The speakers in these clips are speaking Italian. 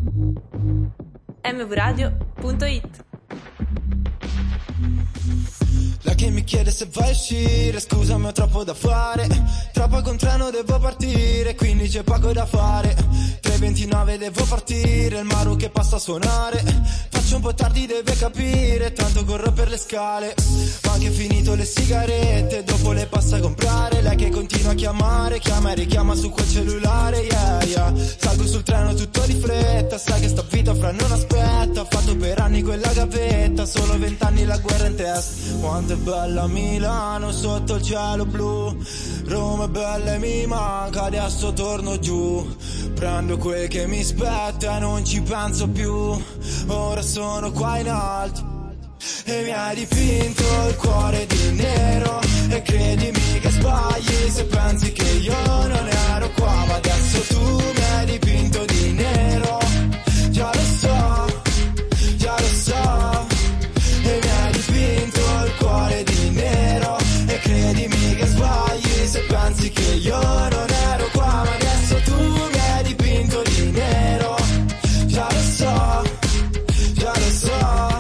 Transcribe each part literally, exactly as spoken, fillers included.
m v radio punto it. La che mi chiede se vai a uscire, scusami ho troppo da fare, tra poco un treno devo partire, quindi c'è poco da fare. Tre e ventinove devo partire, il Maru che passa a suonare, faccio un po' tardi deve capire, tanto corro per le scale. Ho anche finito le sigarette, dopo le passa a comprare, lei che continua a chiamare, chiama e richiama su quel cellulare, yeah yeah. Salgo sul treno tutto di fretta, sai che sta vita fra non aspetta, ho fatto per anni quella gavetta, solo vent'anni la guerra in testa. Quanto è bella Milano sotto il cielo blu, Roma è bella e mi manca, adesso torno giù, prendo quel che mi spetta e non ci penso più, ora sono qua in alto e mi hai dipinto il cuore di nero, e credimi che sbagli se pensi che io non ero qua, ma adesso tu mi hai dipinto di nero, già lo so, già lo so, e mi hai dipinto il cuore di nero, e credimi che sbagli se pensi che io non ero qua, ma adesso tu mi hai dipinto di nero, già lo so, già lo so.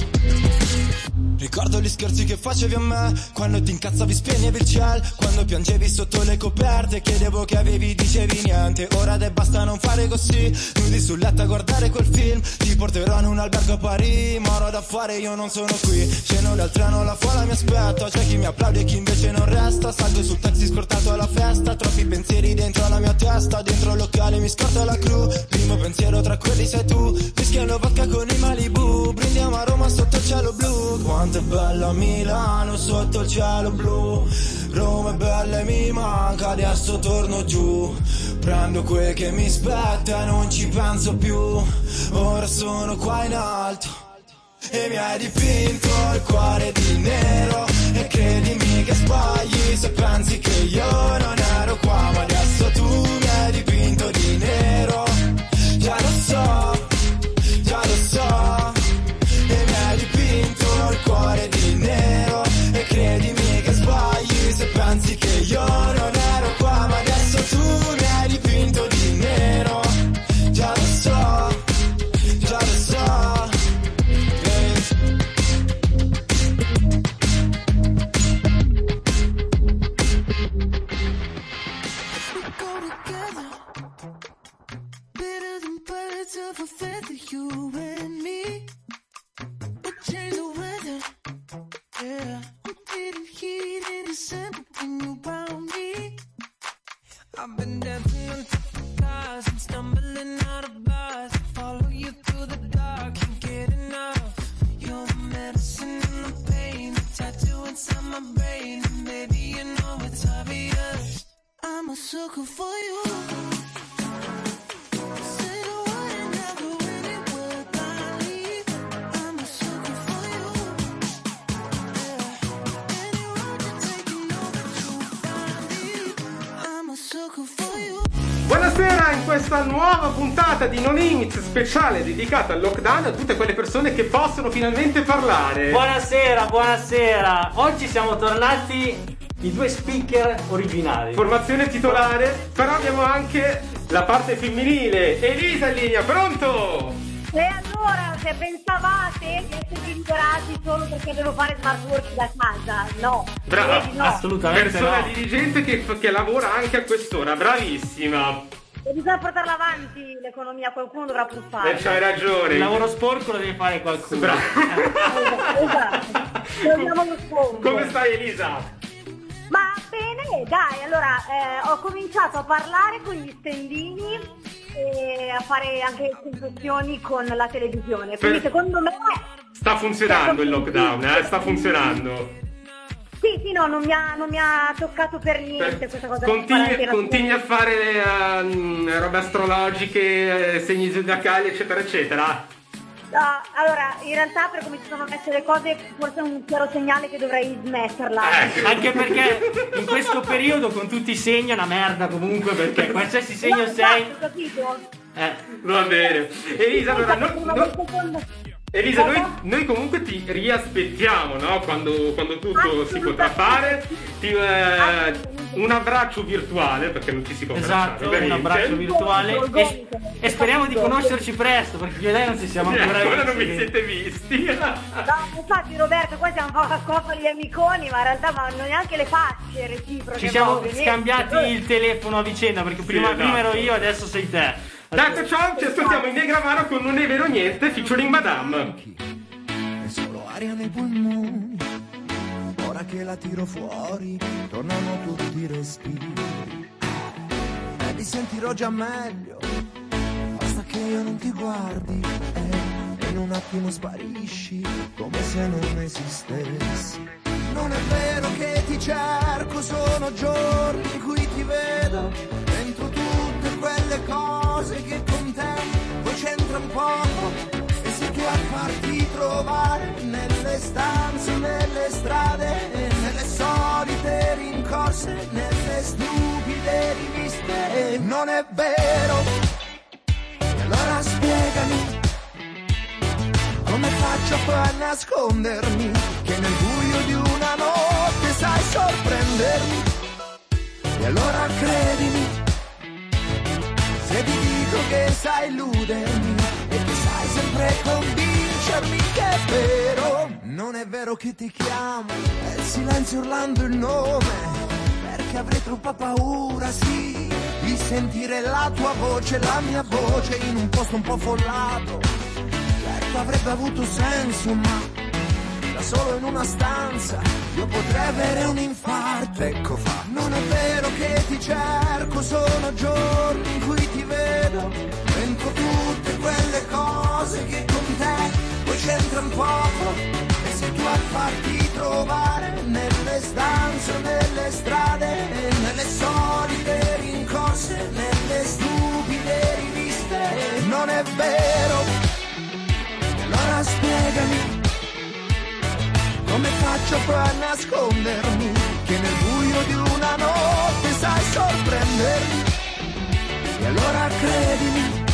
Ricordo gli scherzi che facevi a me, quando ti incazzavi spegnevi il cielo, quando piangevi sotto le coperte, chiedevo che avevi, dicevi niente, ora dai basta non fare così, nudi sul letto a guardare quel film, ti porterò in un albergo a Parigi, ma ora da fare io non sono qui, scendo dal treno, la folla mi aspetta, c'è chi mi applaude e chi invece non resta, salgo sul taxi scortato alla festa, troppi pensieri dentro la mia testa, dentro il locale mi scorda la crew, primo pensiero tra quelli sei tu, fischiano vodka con i Malibu, brindiamo a Roma sotto il cielo blu, quanto è bella Milano sotto il cielo blu, Roma è bella e mi manca, adesso torno giù, prendo quel che mi spetta e non ci penso più, ora sono qua in alto e mi hai dipinto il cuore di nero, e credimi che sbagli se pensi che io non ero qua, ma adesso tu mi hai dipinto di nero, già lo so, già lo so, e mi hai dipinto il cuore di nero, e credimi che sbagli se pensi che io non ero qua, ma adesso tu mi hai dipinto di nero, già lo so, già lo so, yeah. We go together, better than birds of a feather, you and me. Change the weather, yeah. I'm getting heat in December when you found me. I've been dancing on top of cars and stumbling out of bars. Follow you through the dark, can't get enough. You're the medicine and the pain, the tattoo inside my brain. And baby, you know it's obvious, I'm a sucker for you. Buonasera, in questa nuova puntata di No Limits speciale dedicata al lockdown, a tutte quelle persone che possono finalmente parlare. Buonasera, buonasera. Oggi siamo tornati i due speaker originali. Formazione titolare, però abbiamo anche la parte femminile. Elisa in linea, pronto? E allora, se pensavate di essere liberati solo perché devo fare smart work da casa, no. Brava, no. Assolutamente persona no. dirigente che, che lavora anche a quest'ora, bravissima. E bisogna portarla avanti l'economia, qualcuno dovrà pur fare. Eh, c'hai ragione. Il lavoro sporco lo deve fare qualcuno. Brava. Esatto, togliamo lo sfondo. Come stai Elisa? Ma bene, dai, allora eh, ho cominciato a parlare con gli stendini e a fare anche sensazioni con la televisione, quindi Per... secondo me sta funzionando il lockdown, eh? Sta funzionando. Sì, sì, no, non mi ha, non mi ha toccato per niente per... questa cosa. Continui, continui a fare uh, robe astrologiche, segni zodiacali, eccetera, eccetera. Uh, allora, in realtà per come ci sono messe le cose, forse è un chiaro segnale che dovrei smetterla. Eh. Anche perché in questo periodo con tutti i segni è una merda comunque, perché qualsiasi segno no, sei... esatto, capito? Eh. Va bene. Elisa, allora... Non, non... Elisa, noi, noi comunque ti riaspettiamo, no? Quando, quando tutto si potrà fare. Ti, eh, un abbraccio virtuale, perché non ci si può Esatto, abbracciare, un abbraccio virtuale e, e speriamo di conoscerci presto, perché io e lei non ci siamo Sì, ancora ancora visti. non vi siete visti. No, infatti Roberto, qua siamo un po' gli amiconi, ma in realtà ma non neanche le facce reciproche. Ci siamo proprio, scambiati niente. il telefono a vicenda, perché Sì, prima, esatto. prima ero io, adesso sei te. Detto ciò, ci ascoltiamo in Negramaro con Non è vero niente, featuring Madame. È solo aria nei polmoni. Ora che la tiro fuori, tornano tutti i respiri. E mi sentirò già meglio. Basta che io non ti guardi. E in un attimo sparisci, come se non esistessi. Non è vero che ti cerco, sono giorni in cui ti vedo dentro tutte quelle cose che con te poi c'entra un poco. E sei tu a farti trovare nelle stanze, nelle strade, nelle solite rincorse, nelle stupide riviste. E non è vero, e allora spiegami come faccio poi a nascondermi, che nel buio di una notte sai sorprendermi. E allora credimi, se ti dico che sai illudermi e che sai sempre convincermi che è vero. Non è vero che ti chiamo, è il silenzio urlando il nome, perché avrei troppa paura, sì, di sentire la tua voce, la mia voce in un posto un po' follato. Avrebbe avuto senso, ma da solo in una stanza io potrei avere un infarto. Ecco fa. Non è vero che ti cerco, sono giorni in cui ti vedo dentro tutte quelle cose che con te poi c'entra un poco. E sei tu a farti trovare nelle stanze, nelle strade, nelle solite rincorse, nelle stupide riviste. Non è vero. Allora spiegami come faccio poi a nascondermi, che nel buio di una notte sai sorprendermi. E allora credimi,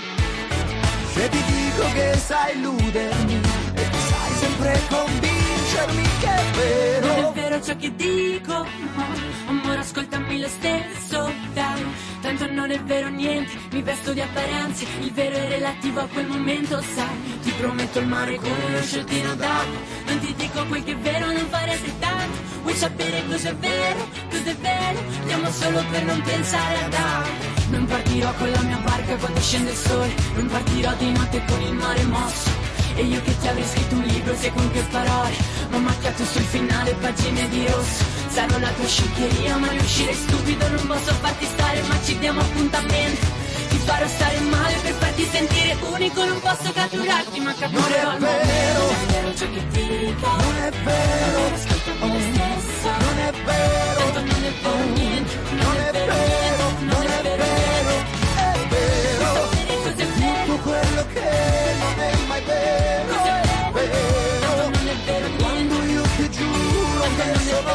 se ti dico che sai illudermi e che sai sempre convincermi che è vero. Non è vero ciò che dico, amore ascoltami lo stesso, dai. Tanto non è vero niente, mi vesto di apparenze, il vero è relativo a quel momento, sai. Ti prometto il mare con uno scioltino d'acqua, non ti dico quel che è vero, non faresti tanto. Vuoi sapere cos'è vero, cos'è vero, andiamo solo per non pensare ad altro. Non partirò con la mia barca quando scende il sole, non partirò di notte con il mare mosso. E io che ti avrei scritto un libro, sai con che parole, ma ho macchiato sul finale pagine di rosso. Sarò la tua sciccheria, ma riuscire stupido, non posso farti stare, ma ci diamo appuntamento. Ti farò stare male per farti sentire unico, non posso catturarti, ma capirò al momento. Non è vero ciò che dico, Non è vero, ascoltami lo stesso. non è vero, Tanto non è vero niente, non è vero, non è vero, è vero. Cos'è vero? Tutto quello che non è mai vero, è vero. Non è vero niente. Quando io ti giuro che sono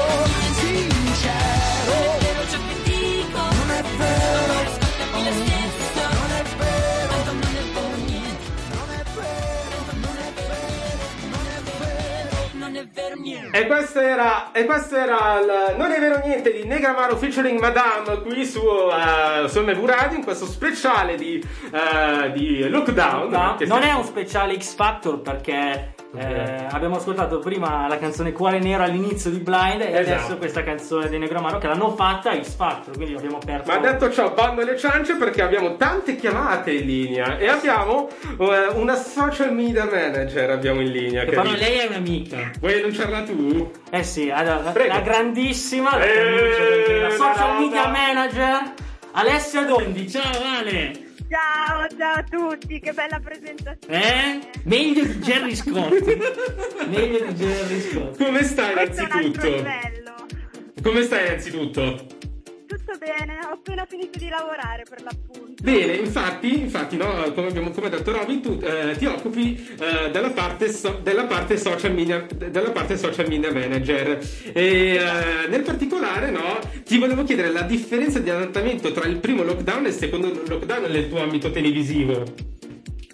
sincero. Non è vero ciò che dico, Non è vero, ascoltami lo stesso. non è vero, Tanto non è vero niente, non è vero, non è vero, non è vero. non è vero niente. E questo era, e questo era il Non è vero niente di Negramaro featuring Madame qui su, uh, su M V Radio, in questo speciale di, uh, di Lockdown. No, che non si- è un speciale X Factor perché eh, abbiamo ascoltato prima la canzone Cuore Nero all'inizio di Blind e Esatto. adesso questa canzone di Negramaro che l'hanno fatta a X Factor, quindi abbiamo perso. Ma detto ciò, bando alle ciance perché abbiamo tante chiamate in linea e abbiamo uh, una social media manager abbiamo in linea. Che Che però dice- lei è un'amica. Vuoi annunciarla tu? Eh sì, allora, Prego. la grandissima, la, Eh, perché la social brava. media manager Alessia Dondi. Ciao Ale! Ciao, ciao a tutti, che bella presentazione. Eh? Meglio di Gerry Scott. Meglio di Gerry Scott. Come stai Questo è un altro innanzitutto? livello. Come stai innanzitutto? Tutto bene, ho appena finito di lavorare per l'appunto. Bene, infatti, infatti no, come abbiamo come ha detto Robin, tu eh, ti occupi eh, della, parte so- della parte social media della parte social media manager e eh, nel particolare no, ti volevo chiedere la differenza di adattamento tra il primo lockdown e il secondo lockdown nel tuo ambito televisivo.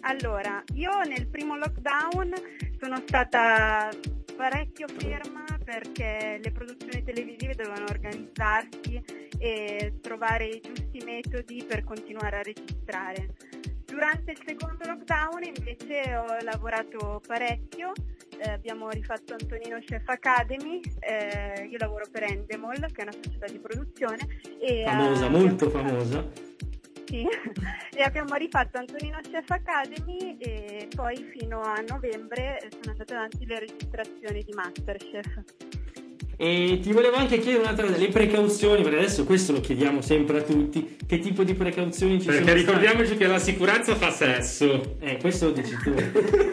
allora, io nel primo lockdown sono stata parecchio ferma perché le produzioni televisive dovevano organizzarsi e trovare i giusti metodi per continuare a registrare. Durante il secondo lockdown invece ho lavorato parecchio, eh, abbiamo rifatto Antonino Chef Academy, eh, io lavoro per Endemol, che è una società di produzione. E, famosa, uh, molto famosa. Sì, e abbiamo rifatto Antonino Chef Academy e poi fino a novembre sono andate avanti le registrazioni di Masterchef. E ti volevo anche chiedere un'altra cosa, le precauzioni, perché adesso questo lo chiediamo sempre a tutti, che tipo di precauzioni ci perché sono? Perché ricordiamoci che la sicurezza fa sesso. Eh, questo lo dici tu.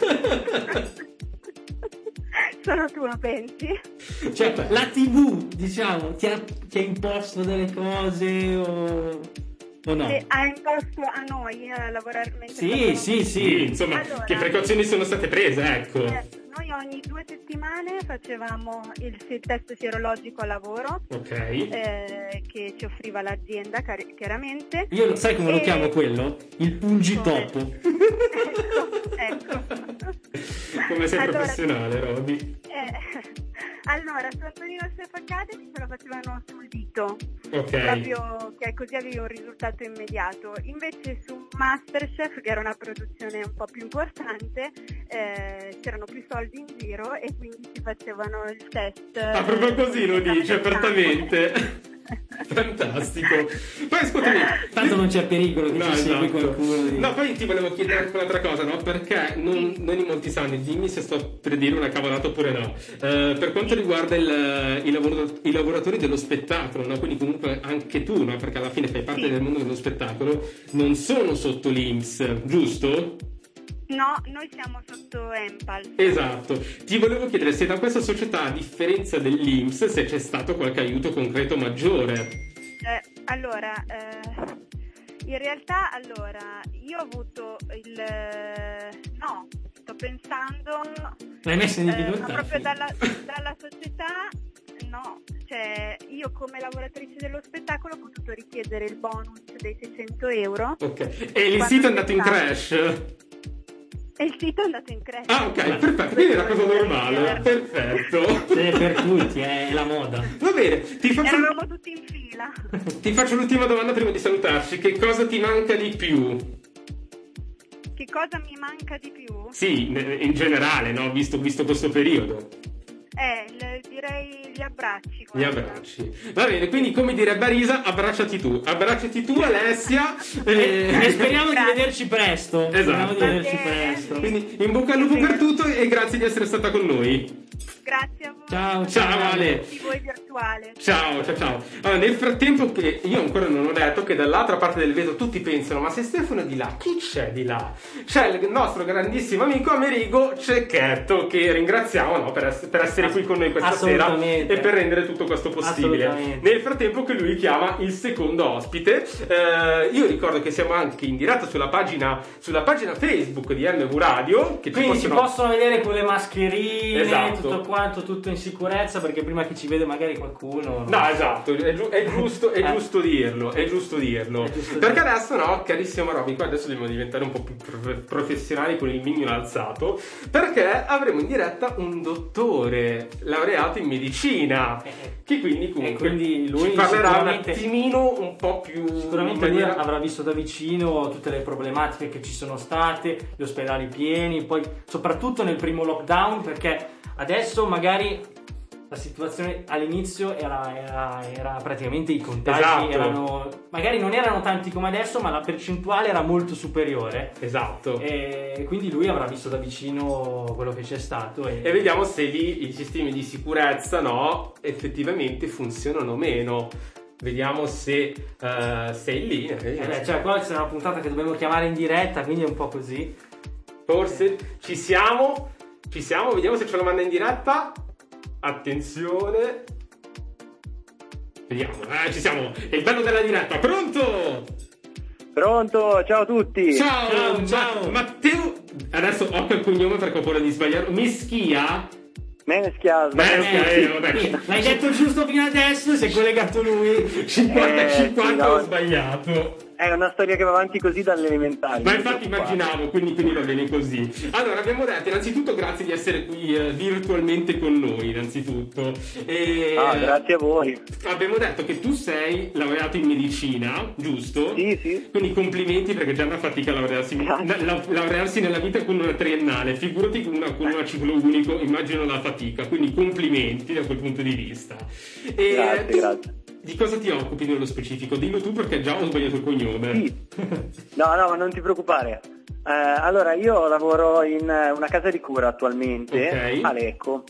Solo tu lo pensi? Cioè, la tivù, diciamo, ti ha, ti ha imposto delle cose o, o no? Che ha imposto a noi a lavorare mentre Sì, stavamo- sì, sì. Insomma, Allora, che precauzioni sono state prese, ecco. eh, noi ogni due settimane facevamo il si- test sierologico a lavoro, Ok. eh, che ci offriva l'azienda, cari- chiaramente. Io sai come lo E- chiamo quello? Il pungitopo. ecco, ecco. Come sei Allora, professionale, Roby. Eh, allora, su Antonino Chef Academy ce lo facevano sul dito, Ok. proprio che così avevi un risultato immediato. Invece su Masterchef, che era una produzione un po' più importante, eh, c'erano più soldi in giro e quindi si facevano il test. Ah, proprio così lo dice, apertamente. Fantastico. Poi ascoltami, Tanto non c'è pericolo che no, ci segui esatto. qualcuno di... No, poi ti volevo chiedere anche un'altra cosa, no? Perché non, non in molti sanno, dimmi se sto per dire una cavolata oppure no. Eh, per quanto riguarda il, i, lavoro- i lavoratori dello spettacolo, no? Quindi comunque anche tu, no? Perché alla fine fai parte Sì. del mondo dello spettacolo, non sono sotto l'I N P S, giusto? No, noi siamo sotto Empal. Esatto. Ti volevo chiedere se da questa società, a differenza dell'I N P S, se c'è stato qualche aiuto concreto maggiore. Eh, allora, eh, in realtà, allora, io ho avuto il... no, sto pensando... L'hai messa in eh, ma difficoltà? proprio dalla, dalla società, no, cioè io come lavoratrice dello spettacolo ho potuto richiedere il bonus dei seicento euro. Ok. E il Quando sito è andato in c'è stato. crash? E il sito è andato in crash. Ah, ok, perfetto. Quindi è una cosa normale. Perfetto. Sì, per tutti, è la moda. Va bene, ti faccio, Eravamo tutti in fila. ti faccio l'ultima domanda prima di salutarci. Che cosa ti manca di più? Che cosa mi manca di più? Sì, in generale, no? Visto, visto questo periodo. Eh, il- direi gli abbracci. Gli guarda. abbracci. Va bene, quindi come direbbe Arisa, abbracciati tu. Abbracciati tu, Alessia. E E... speriamo di Grazie. vederci presto. Esatto. Speriamo di vederci Va bene. presto. Quindi in bocca al lupo per tutto e grazie di essere stata con noi. Grazie a voi. Ciao, Ciao Ale. Di voi virtuale. Ciao, ciao, ciao. Allora, nel frattempo che io ancora non ho detto che dall'altra parte del vetro tutti pensano, ma se Stefano è di là, chi c'è di là? C'è il nostro grandissimo amico Amerigo Cecchetto, che ringraziamo, no, per, ess- per essere qui con noi questa sera Assolutamente. e per rendere tutto questo possibile. Assolutamente. Nel frattempo che lui chiama il secondo ospite, eh, io ricordo che siamo anche in diretta sulla pagina, sulla pagina Facebook di M V Radio, che ci Quindi si possono... possono vedere con le mascherine, Esatto. tutto quanto, tutto in sicurezza, perché prima che ci vede magari qualcuno... No, esatto, è, giu- è giusto, è Eh. giusto dirlo, è giusto dirlo. È giusto Perché dirlo. adesso, no, carissimo Robby, qua adesso dobbiamo diventare un po' più pro- professionali con il mignolo alzato, perché avremo in diretta un dottore laureato in medicina, che quindi comunque E quindi lui ci parlerà un sicuramente- attimino un po' più Sicuramente in lui maniera... avrà visto da vicino tutte le problematiche che ci sono state, gli ospedali pieni, poi soprattutto nel primo lockdown, perché adesso magari la situazione all'inizio era, era, era praticamente i contagi Esatto. erano, magari non erano tanti come adesso, ma la percentuale era molto superiore. Esatto. E quindi lui avrà visto da vicino quello che c'è stato e, E vediamo se lì i sistemi di sicurezza, no, effettivamente funzionano o meno. Vediamo se, eh, se è in linea. Eh vediamo. beh, cioè qua c'è una puntata che dobbiamo chiamare in diretta, quindi è un po' così. Forse ci siamo, ci siamo, vediamo se ce lo manda in diretta. Attenzione. Vediamo, eh, ci siamo. È il bello della diretta. Pronto? Pronto, ciao a tutti. Ciao, Ciao, Ma- ciao. Matteo. Adesso occhio al cognome perché ho paura di sbagliare. Mischia? Meschia, Meschia, sbaglio. eh, vabbè. L'hai detto giusto fino adesso, si è collegato lui. cinquanta Eh, cinquanta sì, no. ho sbagliato. è una storia che va avanti così dalle elementari. Ma infatti immaginavo, quindi, quindi va bene così. Allora, abbiamo detto innanzitutto grazie di essere qui eh, virtualmente con noi, innanzitutto. E, ah, grazie a voi. Abbiamo detto che tu sei laureato in medicina, giusto? Sì, sì. Quindi complimenti, perché già è una fatica laurearsi, la, la, laurearsi nella vita con una triennale, figurati con una, con una ciclo unico, immagino la fatica, quindi complimenti da quel punto di vista. E grazie, tu, grazie. Di cosa ti occupi nello specifico? Dillo tu, perché già ho sbagliato il cognome. Sì. No, no, ma non ti preoccupare. Eh, allora, io lavoro in una casa di cura attualmente, okay, a Lecco.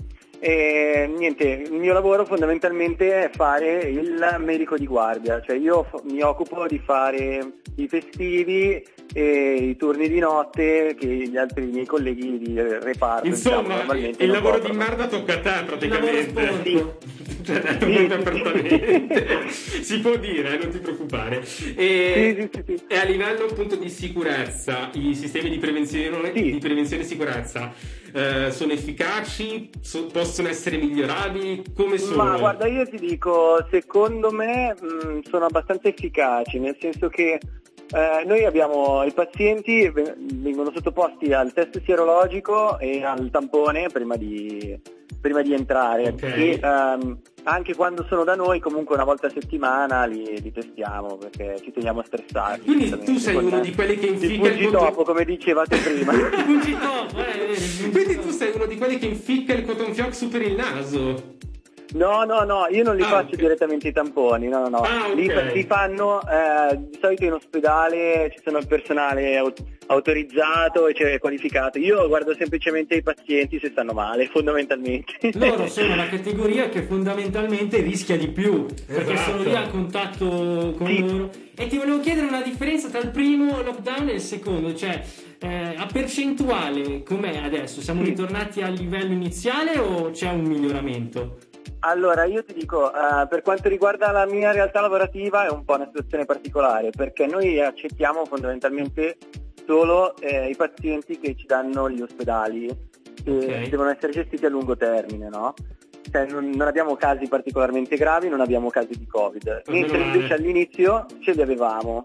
E niente, il mio lavoro fondamentalmente è fare il medico di guardia, cioè io f- mi occupo di fare i festivi e i turni di notte che gli altri miei colleghi di reparto, insomma, diciamo, il lavoro coprono. Di merda tocca a te praticamente. Sì. Cioè, detto sì, molto apertamente. Si può dire, eh, non ti preoccupare. E, sì, sì, sì. E a livello appunto di sicurezza, i sistemi di prevenzione, sì. di prevenzione e sicurezza eh, sono efficaci? So, possono essere migliorabili? Come sono? Ma guarda, io ti dico, secondo me mh, sono abbastanza efficaci, nel senso che Eh, noi abbiamo i pazienti vengono sottoposti al test sierologico e al tampone prima di, prima di entrare, okay, e um, anche quando sono da noi comunque una volta a settimana li, li testiamo perché ci teniamo a stressarli. Quindi tu sei uno di quelli che inficca il cotton... topo, come dicevate prima. topo, eh, Quindi tu sei uno di quelli che inficca il cotton fioc su per il naso. No, no, no, io non li ah, faccio okay. direttamente i tamponi, no, no, no. Ah, okay. li, li fanno, eh, di solito in ospedale ci sono il personale aut- autorizzato e cioè qualificato. Io guardo semplicemente i pazienti se stanno male, fondamentalmente. Loro sono la categoria che fondamentalmente rischia di più, perché esatto, sono lì a contatto con sì. loro. E ti volevo chiedere una differenza tra il primo lockdown e il secondo, cioè eh, a percentuale com'è adesso? Siamo sì. ritornati al livello iniziale o c'è un miglioramento? Allora, io ti dico, uh, per quanto riguarda la mia realtà lavorativa è un po' una situazione particolare, perché noi accettiamo fondamentalmente solo eh, i pazienti che ci danno gli ospedali, che okay. devono essere gestiti a lungo termine, no? Cioè, non, non abbiamo casi particolarmente gravi, non abbiamo casi di Covid, mentre invece all'inizio ce li avevamo.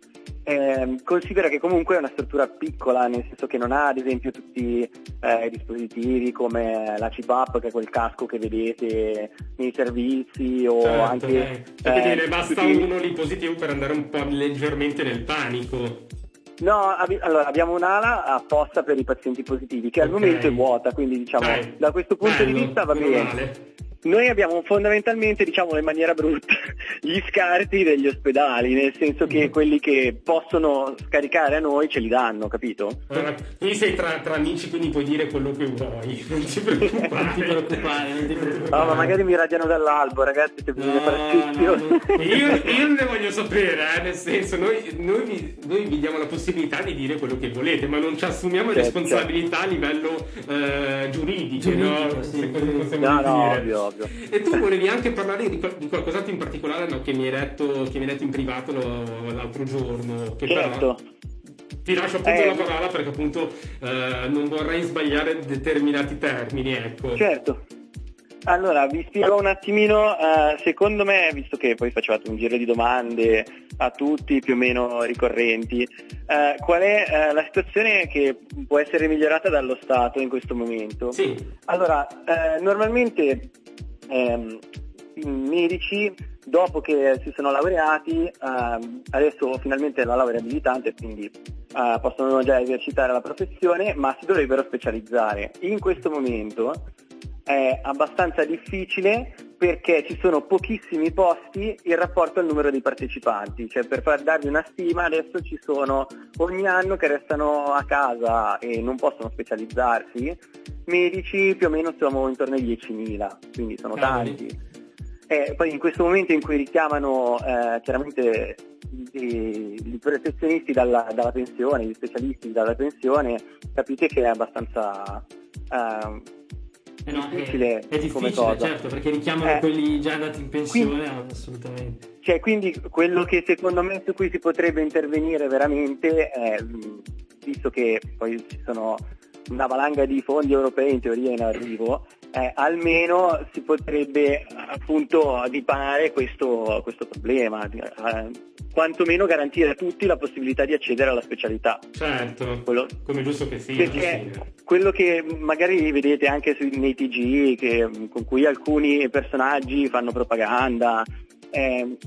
Eh, considera che comunque è una struttura piccola, nel senso che non ha ad esempio tutti eh, i dispositivi come la C PAP, che è quel casco che vedete nei servizi, o certo, anche eh, eh, ne basta tutti... uno lì positivo per andare un po' leggermente nel panico. No, ab- allora abbiamo un'ala apposta per i pazienti positivi che okay. al momento è vuota, quindi diciamo Dai, da questo punto bello, di vista va bene. Male. Noi abbiamo fondamentalmente, diciamo in maniera brutta, gli scarti degli ospedali, nel senso che quelli che possono scaricare a noi ce li danno, capito? Allora, qui sei tra, tra amici, quindi puoi dire quello che vuoi, non ti preoccupare. non ti preoccupare, non ti preoccupare. No, ma magari mi radiano dall'albo, ragazzi, se bisogna no, fare sfizione. No, no. io, io non ne voglio sapere, eh, nel senso, noi, noi, vi, noi vi diamo la possibilità di dire quello che volete, ma non ci assumiamo certo, responsabilità certo. a livello eh, giuridico, Giuridico, no? Sì, Se no, no, dire. ovvio, ovvio. E tu volevi anche parlare di, di qualcos'altro in particolare, no, che mi hai detto, che mi hai detto in privato lo, l'altro giorno, che certo. però ti lascio appunto eh, la parola perché appunto eh, non vorrei sbagliare determinati termini, ecco. Certo. Allora, vi spiego un attimino, uh, secondo me, visto che poi facevate un giro di domande a tutti più o meno ricorrenti, uh, qual è uh, la situazione che può essere migliorata dallo Stato in questo momento? Sì. Allora, uh, normalmente um, i medici, dopo che si sono laureati, uh, adesso finalmente la laurea abilitante, quindi uh, possono già esercitare la professione, ma si dovrebbero specializzare. In questo momento è abbastanza difficile perché ci sono pochissimi posti in rapporto al numero dei partecipanti, cioè per far darvi una stima adesso ci sono ogni anno che restano a casa e non possono specializzarsi medici, più o meno siamo intorno ai diecimila, quindi sono tanti. E poi in questo momento in cui richiamano eh, chiaramente i, i professionisti dalla, dalla pensione, gli specialisti dalla pensione, capite che è abbastanza eh, Eh no, difficile, è, è difficile, come cosa. certo, perché richiamano eh, quelli già andati in pensione, quindi, assolutamente. Cioè, quindi quello che secondo me su cui si potrebbe intervenire veramente è, visto che poi ci sono una valanga di fondi europei in teoria in arrivo, eh, almeno si potrebbe appunto dipanare questo, questo problema, eh, quantomeno garantire a tutti la possibilità di accedere alla specialità. Certo, quello, come giusto che sia. Perché quello che magari vedete anche sui, nei T G, che, con cui alcuni personaggi fanno propaganda, eh,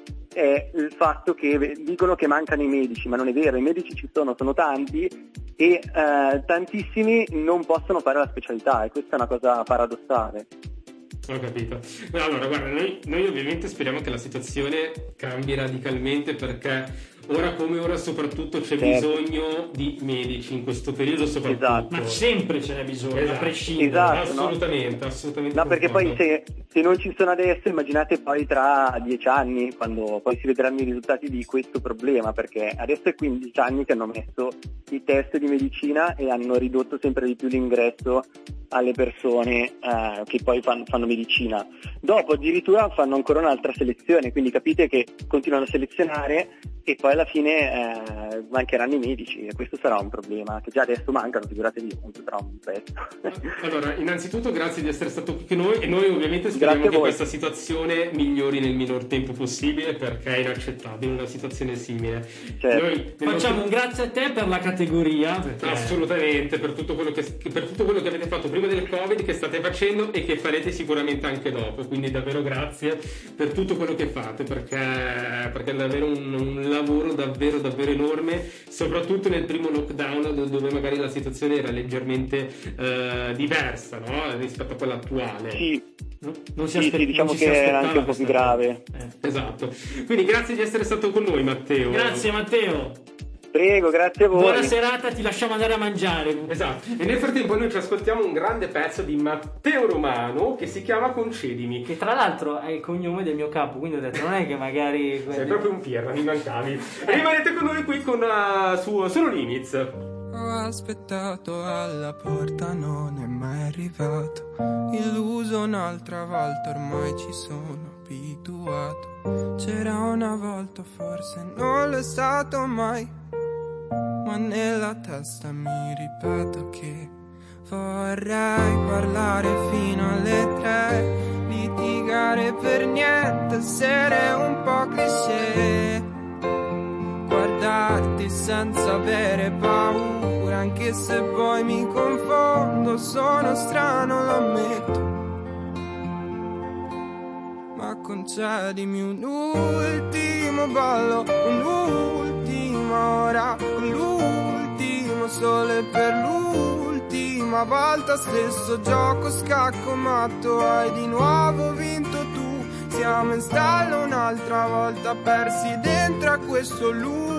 è il fatto che dicono che mancano i medici, ma non è vero, i medici ci sono, sono tanti e eh, tantissimi non possono fare la specialità, e questa è una cosa paradossale. Ho capito. Allora, guarda, noi, noi ovviamente speriamo che la situazione cambi radicalmente, perché ora come ora soprattutto c'è certo. bisogno di medici in questo periodo soprattutto. Esatto. Ma sempre ce n'è bisogno, esatto. a prescindere. Esatto, assolutamente, no? assolutamente. No, perché poi se, se non ci sono adesso, immaginate poi tra dieci anni, quando poi si vedranno i risultati di questo problema, perché adesso è quindici anni che hanno messo i test di medicina e hanno ridotto sempre di più l'ingresso alle persone eh, che poi fanno, fanno medicina. Dopo addirittura fanno ancora un'altra selezione, quindi capite che continuano a selezionare e poi alla fine eh, mancheranno i medici, e questo sarà un problema, che già adesso mancano, figuratevi appunto tra un pezzo. Allora, innanzitutto grazie di essere stato qui con noi, e noi ovviamente speriamo che questa situazione migliori nel minor tempo possibile, perché è inaccettabile una situazione simile. Certo. Noi, Facciamo nostro... un grazie a te per la categoria, perché... assolutamente, per tutto quello che per tutto quello che avete fatto prima del Covid, che state facendo e che farete sicuramente anche dopo, quindi davvero grazie per tutto quello che fate, perché, perché è davvero un, un lavoro davvero davvero enorme, soprattutto nel primo lockdown, dove magari la situazione era leggermente eh, diversa, no? Rispetto a quella attuale. Sì, no? Non si sì, aspe- sì, diciamo non che era anche un po' più grave. Eh. Esatto. Quindi grazie di essere stato con noi, Matteo. Grazie Matteo. Prego, grazie a voi. Buona serata, ti lasciamo andare a mangiare. Esatto. E nel frattempo noi ci ascoltiamo un grande pezzo di Matteo Romano che si chiama Concedimi. Che tra l'altro è il cognome del mio capo, quindi ho detto non è che magari... Sei proprio un pirla, mi mancavi. E rimanete con noi qui con uh, su Solo Limits. Ho aspettato alla porta, non è mai arrivato. Illuso un'altra volta, ormai ci sono abituato. C'era una volta, forse non l'è stato mai. Ma nella testa mi ripeto che vorrei parlare fino alle tre, litigare per niente, essere un po' cliché, guardarti senza avere paura, anche se poi mi confondo, sono strano, lo ammetto. Ma concedimi un ultimo ballo, un'ultima ora, l'ultimo sole per l'ultima volta, stesso gioco, scacco matto, hai di nuovo vinto tu, siamo in stallo un'altra volta, persi dentro a questo loop.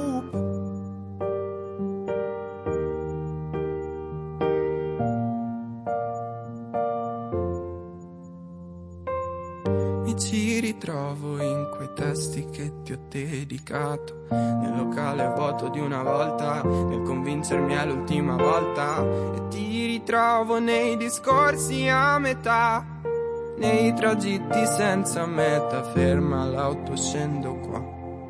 Ci ritrovo in quei testi che ti ho dedicato, nel locale vuoto di una volta, nel convincermi è l'ultima volta, e ti ritrovo nei discorsi a metà, nei tragitti senza meta, ferma l'auto, scendo qua.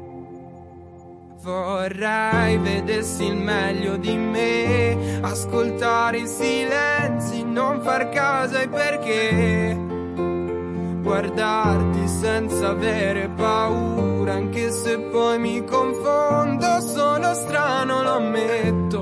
Vorrei vedessi il meglio di me, ascoltare i silenzi, non far caso ai perché, guardarti senza avere paura, anche se poi mi confondo, sono strano, lo ammetto.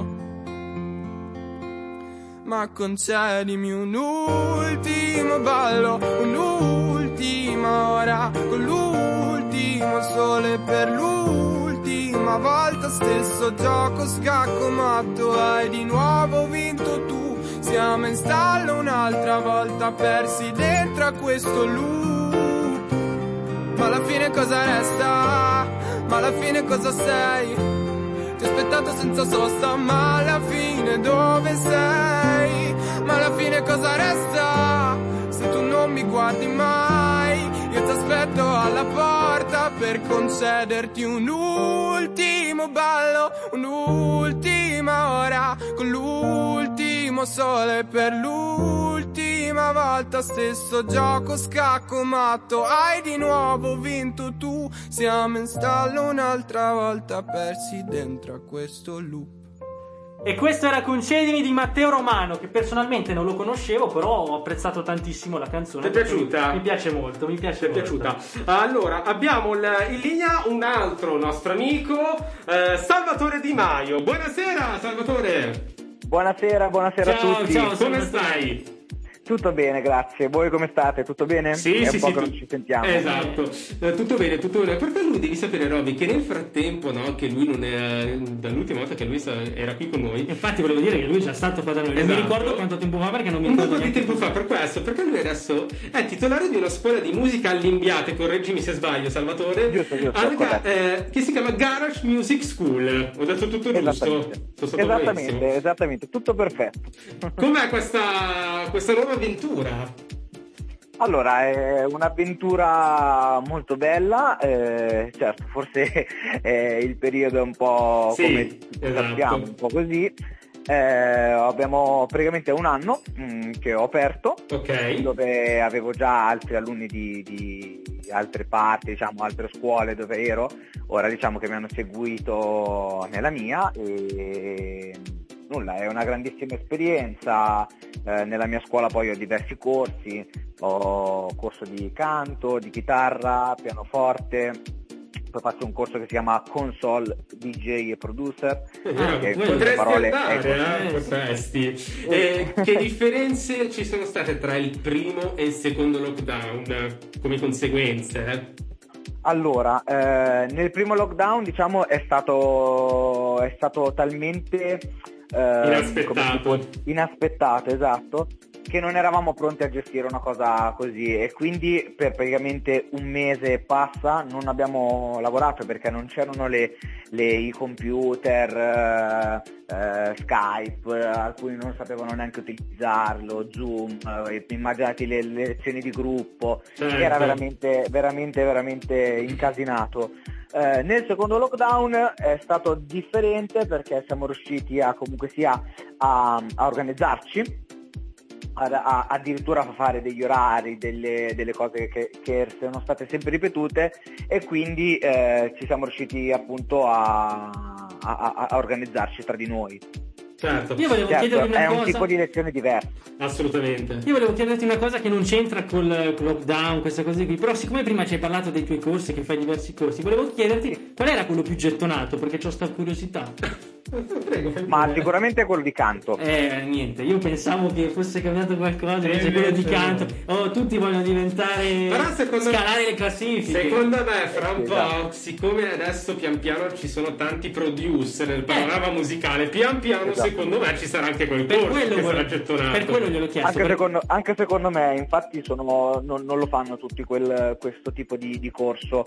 Ma concedimi un ultimo ballo, un'ultima ora, con l'ultimo sole per l'ultima volta, stesso gioco, scacco matto, hai di nuovo vinto tu, siamo in stallo un'altra volta, persi dentro a questo loop. Ma alla fine cosa resta? Ma alla fine cosa sei? Ti ho aspettato senza sosta, ma alla fine dove sei? Ma alla fine cosa resta? Se tu non mi guardi mai, io ti aspetto alla porta per concederti un ultimo ballo, un'ultima ora, con l'ultimo sole per l'ultima volta, stesso gioco, scacco matto, hai di nuovo vinto tu, siamo in stallo un'altra volta, persi dentro a questo loop. E questo era Concedimi di Matteo Romano, che personalmente non lo conoscevo, però ho apprezzato tantissimo la canzone. Ti è piaciuta? Mi piace molto, mi piace Ti è molto. piaciuta? Allora, abbiamo il- in linea un altro nostro amico, eh, Salvatore Di Maio. Buonasera, Salvatore. Buonasera, buonasera Ciao, a tutti. ciao, come stai? Tutto bene, grazie. Voi come state? Tutto bene? Sì, È sì, un po' sì, che non tu- ci sentiamo. Esatto. Eh, tutto bene, tutto bene. Perché lui devi sapere, Roby, che nel frattempo, no, che lui non è dall'ultima volta che lui sa- era qui con noi. Infatti volevo dire che lui è già stato qua da noi. Non Esatto. mi ricordo quanto tempo fa perché non mi Un ricordo po' di neanche. tempo fa, per questo, perché lui adesso è titolare di una scuola di musica all'Imbiate, correggimi se sbaglio, Salvatore. Giusto, giusto, al- corretto. eh, che si chiama Garage Music School. Ho detto tutto giusto? Esattamente, Sono stato bravissimo. esattamente, esattamente, tutto perfetto. Com'è questa, questa nuova avventura? Allora, è un'avventura molto bella, eh, certo, forse è il periodo è un po' Sì, come tutti esatto. sappiamo, un po' così. Eh, abbiamo praticamente un anno mh, che ho aperto, Ok. dove avevo già altri alunni di, di altre parti, diciamo altre scuole dove ero. Ora diciamo che mi hanno seguito nella mia e nulla, è una grandissima esperienza. Eh, nella mia scuola poi ho diversi corsi, ho corso di canto, di chitarra, pianoforte, poi faccio un corso che si chiama Console D J e Producer. Ah, che con le potresti parole andare, è eh, potresti. E che differenze ci sono state tra il primo e il secondo lockdown come conseguenze? eh? Allora, eh, nel primo lockdown diciamo è stato è stato talmente eh, Inaspettato. come si può- inaspettato, esatto, che non eravamo pronti a gestire una cosa così e quindi per praticamente un mese e passa non abbiamo lavorato perché non c'erano le, le i computer, eh, eh, Skype, eh, alcuni non sapevano neanche utilizzarlo, Zoom, eh, immaginati le, le lezioni di gruppo, Certo. era veramente veramente veramente incasinato. Eh, nel secondo lockdown è stato differente perché siamo riusciti a comunque sia a, a organizzarci, a, a, addirittura a fare degli orari, delle, delle cose che, che sono state sempre ripetute e quindi eh, ci siamo riusciti appunto a, a, a organizzarci tra di noi. Certo. Io volevo Certo, chiedervi una è cosa. un tipo di lezione diverso. Assolutamente. Io volevo chiederti una cosa che non c'entra col col lockdown, queste cose qui, però siccome prima ci hai parlato dei tuoi corsi, che fai diversi corsi, volevo chiederti qual era quello più gettonato, perché ho sta curiosità. Prego, fai Ma pure. sicuramente è quello di canto. Eh, niente, io pensavo che fosse cambiato qualcosa, invece quello di invece canto. no. Oh, tutti vogliono diventare Però secondo scalare le classifiche. Secondo me, fra un Esatto. po', siccome adesso pian piano ci sono tanti producer nel panorama musicale, pian piano Esatto. secondo me ci sarà anche quel per corso quello, che sarà volevo- gettonato. per quello gliel'ho chiesto. Anche per- secondo, anche secondo me, infatti sono, non, non lo fanno tutti quel, questo tipo di, di corso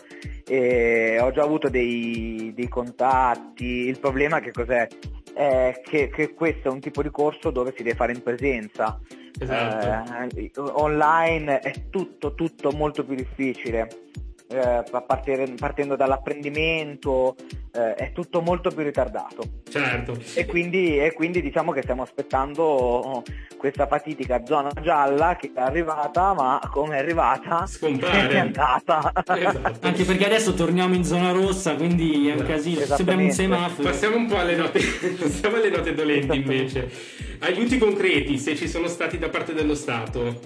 e ho già avuto dei, dei contatti. Il problema che cos'è? È che, che questo è un tipo di corso dove si deve fare in presenza. Esatto. Eh, online è tutto tutto molto più difficile. Eh, a partire- partendo dall'apprendimento eh, è tutto molto più ritardato. Certo. E quindi, e quindi diciamo che stiamo aspettando questa fatidica zona gialla che è arrivata, ma come è arrivata Scompare. è andata. Esatto. Anche perché adesso torniamo in zona rossa, quindi è un Esatto. casino. Esattamente. Sembra un semaforo. Passiamo un po' alle note, passiamo alle note dolenti invece. Aiuti concreti, se ci sono stati da parte dello Stato.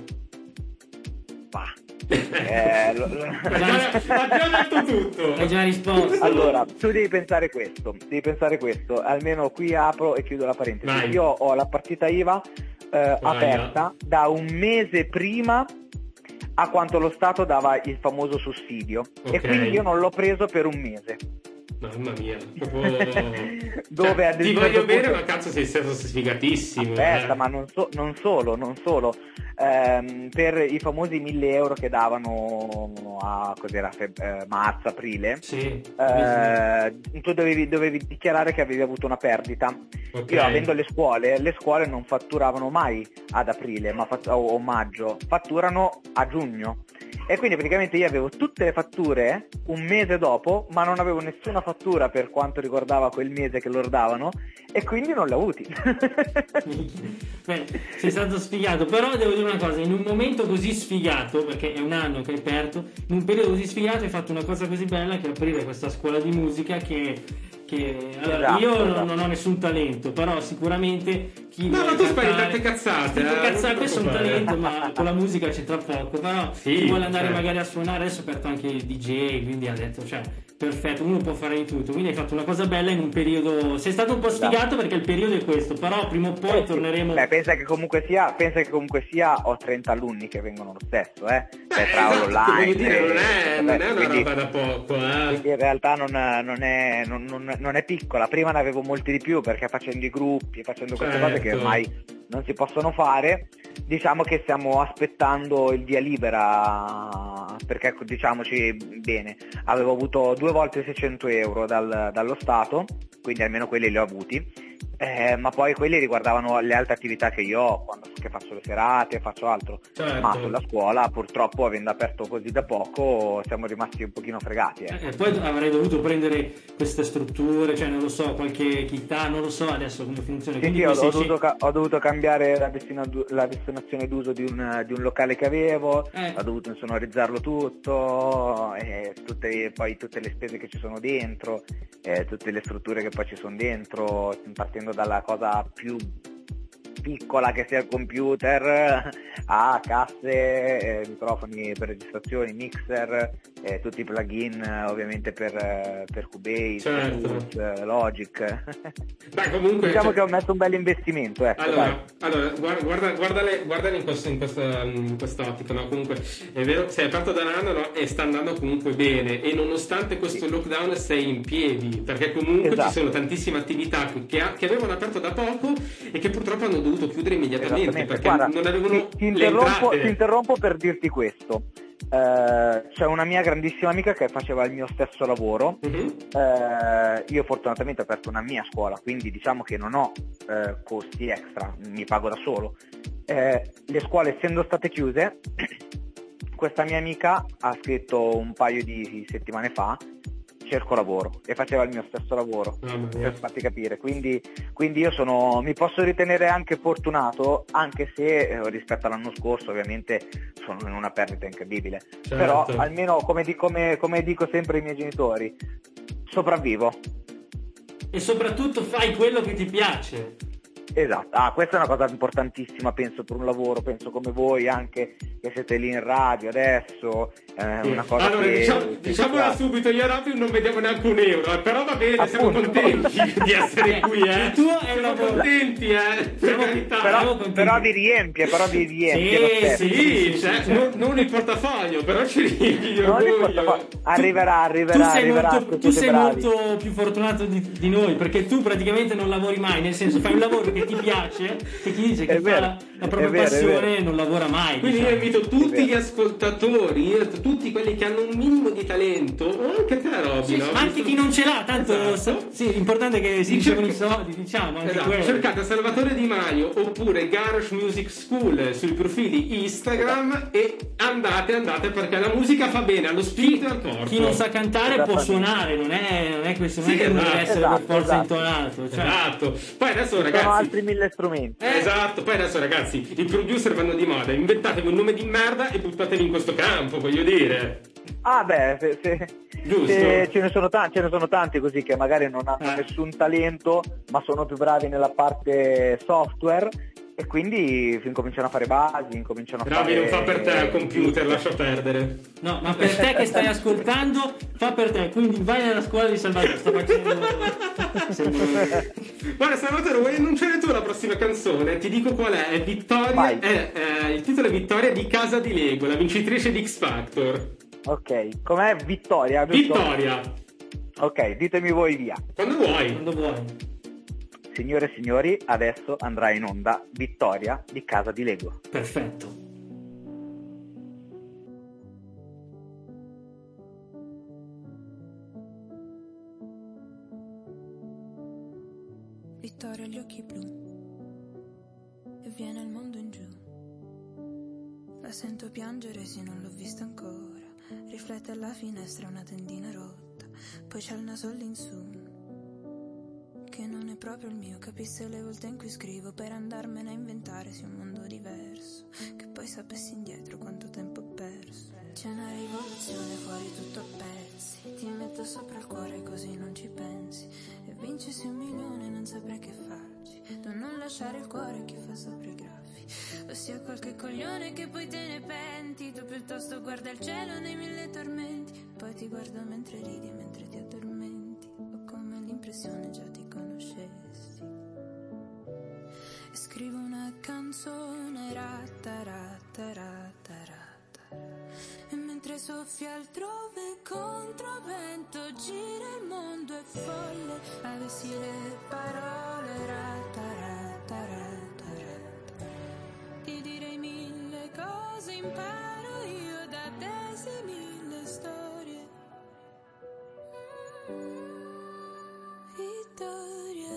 Bah. Eh, lo- lo- Ha già, ha già detto tutto. Hai già risposto. Allora, tu devi pensare questo, devi pensare questo, almeno qui apro e chiudo la parentesi. Vai. Io ho la partita I V A eh, aperta da un mese prima a quanto lo Stato dava il famoso sussidio Ok. e quindi io non l'ho preso per un mese. Mamma mia, proprio... Dove Cioè, ad un ti certo voglio bene, punto- ma cazzo sei stato sfigatissimo. Aspetta, eh. ma non, so- non solo, non solo. Ehm, per i famosi mille euro che davano a cos'era, feb- eh, marzo, aprile, Sì. eh, tu dovevi, dovevi dichiarare che avevi avuto una perdita. Ok. Io avendo le scuole, le scuole non fatturavano mai ad aprile ma fatt- o, o maggio, fatturano a giugno. E quindi praticamente io avevo tutte le fatture un mese dopo, ma non avevo nessuna fattura per quanto riguardava quel mese che loro davano, e quindi non l'ho avuti. Beh, sei stato sfigato, però devo dire una cosa, in un momento così sfigato, perché è un anno che hai aperto, in un periodo così sfigato hai fatto una cosa così bella che è aprire questa scuola di musica che, che perché allora, Esatto, io esatto. non, non ho nessun talento, però sicuramente chi No, vuole ma tu spari cantare- tante cazzate, Dico eh, cazzate, non ti questo è un preoccupare. talento, ma con la musica c'entra poco, però Sì, chi vuole andare certo. magari a suonare, adesso ha aperto anche il D J, quindi ha detto, cioè, perfetto, uno può fare di tutto, quindi hai fatto una cosa bella in un periodo, sei stato un po' Esatto. sfigato perché il periodo è questo, però prima o poi Eh sì. torneremo... Beh, pensa che comunque sia, pensa che comunque sia, ho trenta alunni che vengono lo stesso, eh. Cioè, Eh, tra esatto, online. voglio dire, non è, e- non è una quindi- roba da poco, eh. quindi in realtà non, non, è, non, non- non è piccola. Prima ne avevo molti di più perché facendo i gruppi, facendo queste Certo. cose che ormai non si possono fare, diciamo che stiamo aspettando il via libera, perché ecco, diciamoci bene, avevo avuto due volte seicento euro dal- dallo Stato, quindi almeno quelli li ho avuti. Eh, ma poi quelli riguardavano le altre attività che io ho, quando che faccio le serate, faccio altro. Certo. Ma sulla scuola, purtroppo, avendo aperto così da poco, siamo rimasti un pochino fregati. Eh. E poi avrei dovuto prendere queste strutture, cioè non lo so, qualche chitarra, non lo so adesso come funziona. Quindi Quindi ho, questi- ho, dovuto, ca- ho dovuto cambiare la, destina- la destinazione d'uso di un, di un locale che avevo, Eh. ho dovuto insonorizzarlo tutto, e tutte, poi tutte le spese che ci sono dentro, eh, tutte le strutture che poi ci sono dentro, partendo dalla cosa più piccola che sia il computer, a casse, eh, microfoni per registrazioni, mixer, eh, tutti i plugin eh, ovviamente per, eh, per Cubase, Certo. Tools, eh, Logic. Beh, comunque, Diciamo cioè- che ho messo un bel investimento, ecco, dai. Allora, allora guarda, guarda, guardale, guardale in, questo, in, questa, in quest'ottica, no? Comunque è vero, sei aperto da un anno, no? E sta andando comunque bene, e nonostante questo lockdown sei in piedi, perché comunque Esatto. ci sono tantissime attività che, ha- che avevano aperto da poco e che purtroppo hanno dovuto chiudere immediatamente Esattamente. perché Guarda, non avevano ti, ti le interrompo, entrate. ti interrompo per dirti questo. Eh, c'è una mia grandissima amica che faceva il mio stesso lavoro. Mhm. Eh, io fortunatamente ho aperto una mia scuola, quindi diciamo che non ho eh, costi extra, mi pago da solo. Eh, le scuole essendo state chiuse, questa mia amica ha scritto un paio di settimane fa: cerco lavoro, e faceva il mio stesso lavoro, Mamma mia. per farti capire. Quindi, quindi io sono, mi posso ritenere anche fortunato, anche se eh, rispetto all'anno scorso ovviamente sono in una perdita incredibile. Certo. Però almeno, come, di- come- come dico sempre ai miei genitori, sopravvivo. E soprattutto fai quello che ti piace. Esatto, ah, questa è una cosa importantissima, penso, per un lavoro, penso come voi anche, che siete lì in radio adesso, è Sì. una cosa Allora, che... diciamo, che diciamola ci subito, io e Robby non vediamo neanche un euro, eh, però va bene, siamo Appunto. contenti di essere qui, eh. Il tuo è siamo una buona- contenti, eh, per carità. però, Siamo però vi riempie, però vi riempie lo Sì, stesso. Sì, Sì, sì, cioè, sì. Non, non il portafoglio, però ci riempi di Non orgoglio. importa, arriverà, Tu arriverà, sei, arriverà, molto, se tu siete sei bravi. molto più fortunato di, di noi, perché tu praticamente non lavori mai, nel senso fai un lavoro che ti piace, che chi dice che È fa vero, la, la propria è vero, è passione vero. non lavora mai. Quindi io diciamo. invito tutti vero. gli ascoltatori, io- tutti quelli che hanno un minimo di talento, o anche te Robby, Sì, no? ma anche chi non ce l'ha, tanto Esatto. sì, l'importante è che si Dice- ricevono i soldi, diciamo, anche Esatto, quello. cercate Salvatore Di Maio oppure Garage Music School sui profili Instagram e andate, andate, perché la musica fa bene allo spirito e al corpo. Chi non sa cantare può Esattamente. suonare, non è, non è questo, non Sì, è che deve esatto, essere esatto, per forza esatto. intonato. Cioè. Esatto. Poi adesso Ci sono ragazzi, altri mille strumenti. Eh, esatto, poi adesso ragazzi, i producer vanno di moda, inventatevi un nome di merda e buttateli in questo campo, voglio dire. Ah beh, se, se- Giusto. se ce, ne sono tanti, ce ne sono tanti così che magari non hanno Eh. nessun talento, ma sono più bravi nella parte software, e quindi incominciano a fare basi, incominciano a Robby fare... non fa per te il computer, lascia perdere. No, ma per te che stai ascoltando, fa per te, quindi vai nella scuola di Salvatore, sto facendo... Guarda Salvatore, vuoi annunciare tu la prossima canzone? Ti dico qual è, è Vittoria, Vai. è, eh, il titolo è Vittoria di Casa di Lego, la vincitrice di X Factor. Ok, com'è? Vittoria, giusto? Vittoria, Ok, ditemi voi via. quando vuoi. Quando vuoi. Signore e signori, adesso andrà in onda Vittoria di Casa di Lego. Perfetto. Vittoria ha gli occhi blu e viene il mondo in giù. La sento piangere se non l'ho vista ancora. Riflette alla finestra una tendina rotta. Poi c'ha il naso all'insù, che non è proprio il mio. Capisse le volte in cui scrivo per andarmene a inventare su un mondo diverso. Che poi sapessi indietro quanto tempo ho perso. C'è una rivoluzione fuori tutto a pezzi. Ti metto sopra il cuore così non ci pensi. E lasciare il cuore a chi fa sopra i graffi, ossia qualche coglione che poi te ne penti. Tu piuttosto guarda il cielo nei mille tormenti, poi ti guardo mentre ridi e mentre ti addormenti. Ho come l'impressione già ti conoscessi. E scrivo una canzone ratta ratta ratta ratta, e mentre soffia altrove controvento gira il mondo è folle. Avessi le parole ratta ratta ratta ratta, ti direi mille cose, imparo io da te sì mille storie. Vittoria,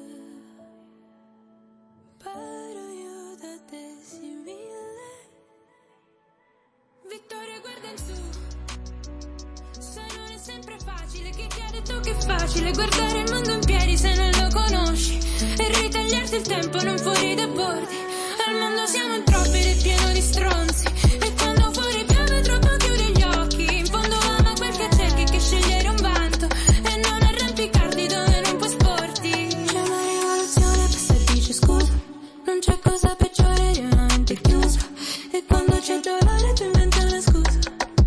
imparo io da te sì mille. Vittoria, guarda in su, se non è sempre facile, chi ti ha detto che è facile guardare il mondo in piedi se non lo conosci, e ritagliarsi il tempo non fuori dai bordi. Al mondo siamo in troppi ed è pieno di stronzi, e quando fuori piove troppo chiudi gli occhi. In fondo ama quel che cerchi, che scegliere un vanto e non arrampicarti dove non puoi sporti. C'è una rivoluzione, passa e dice scusa, non c'è cosa peggiore di una mente chiusa, e quando c'è dolore tu inventi una scusa.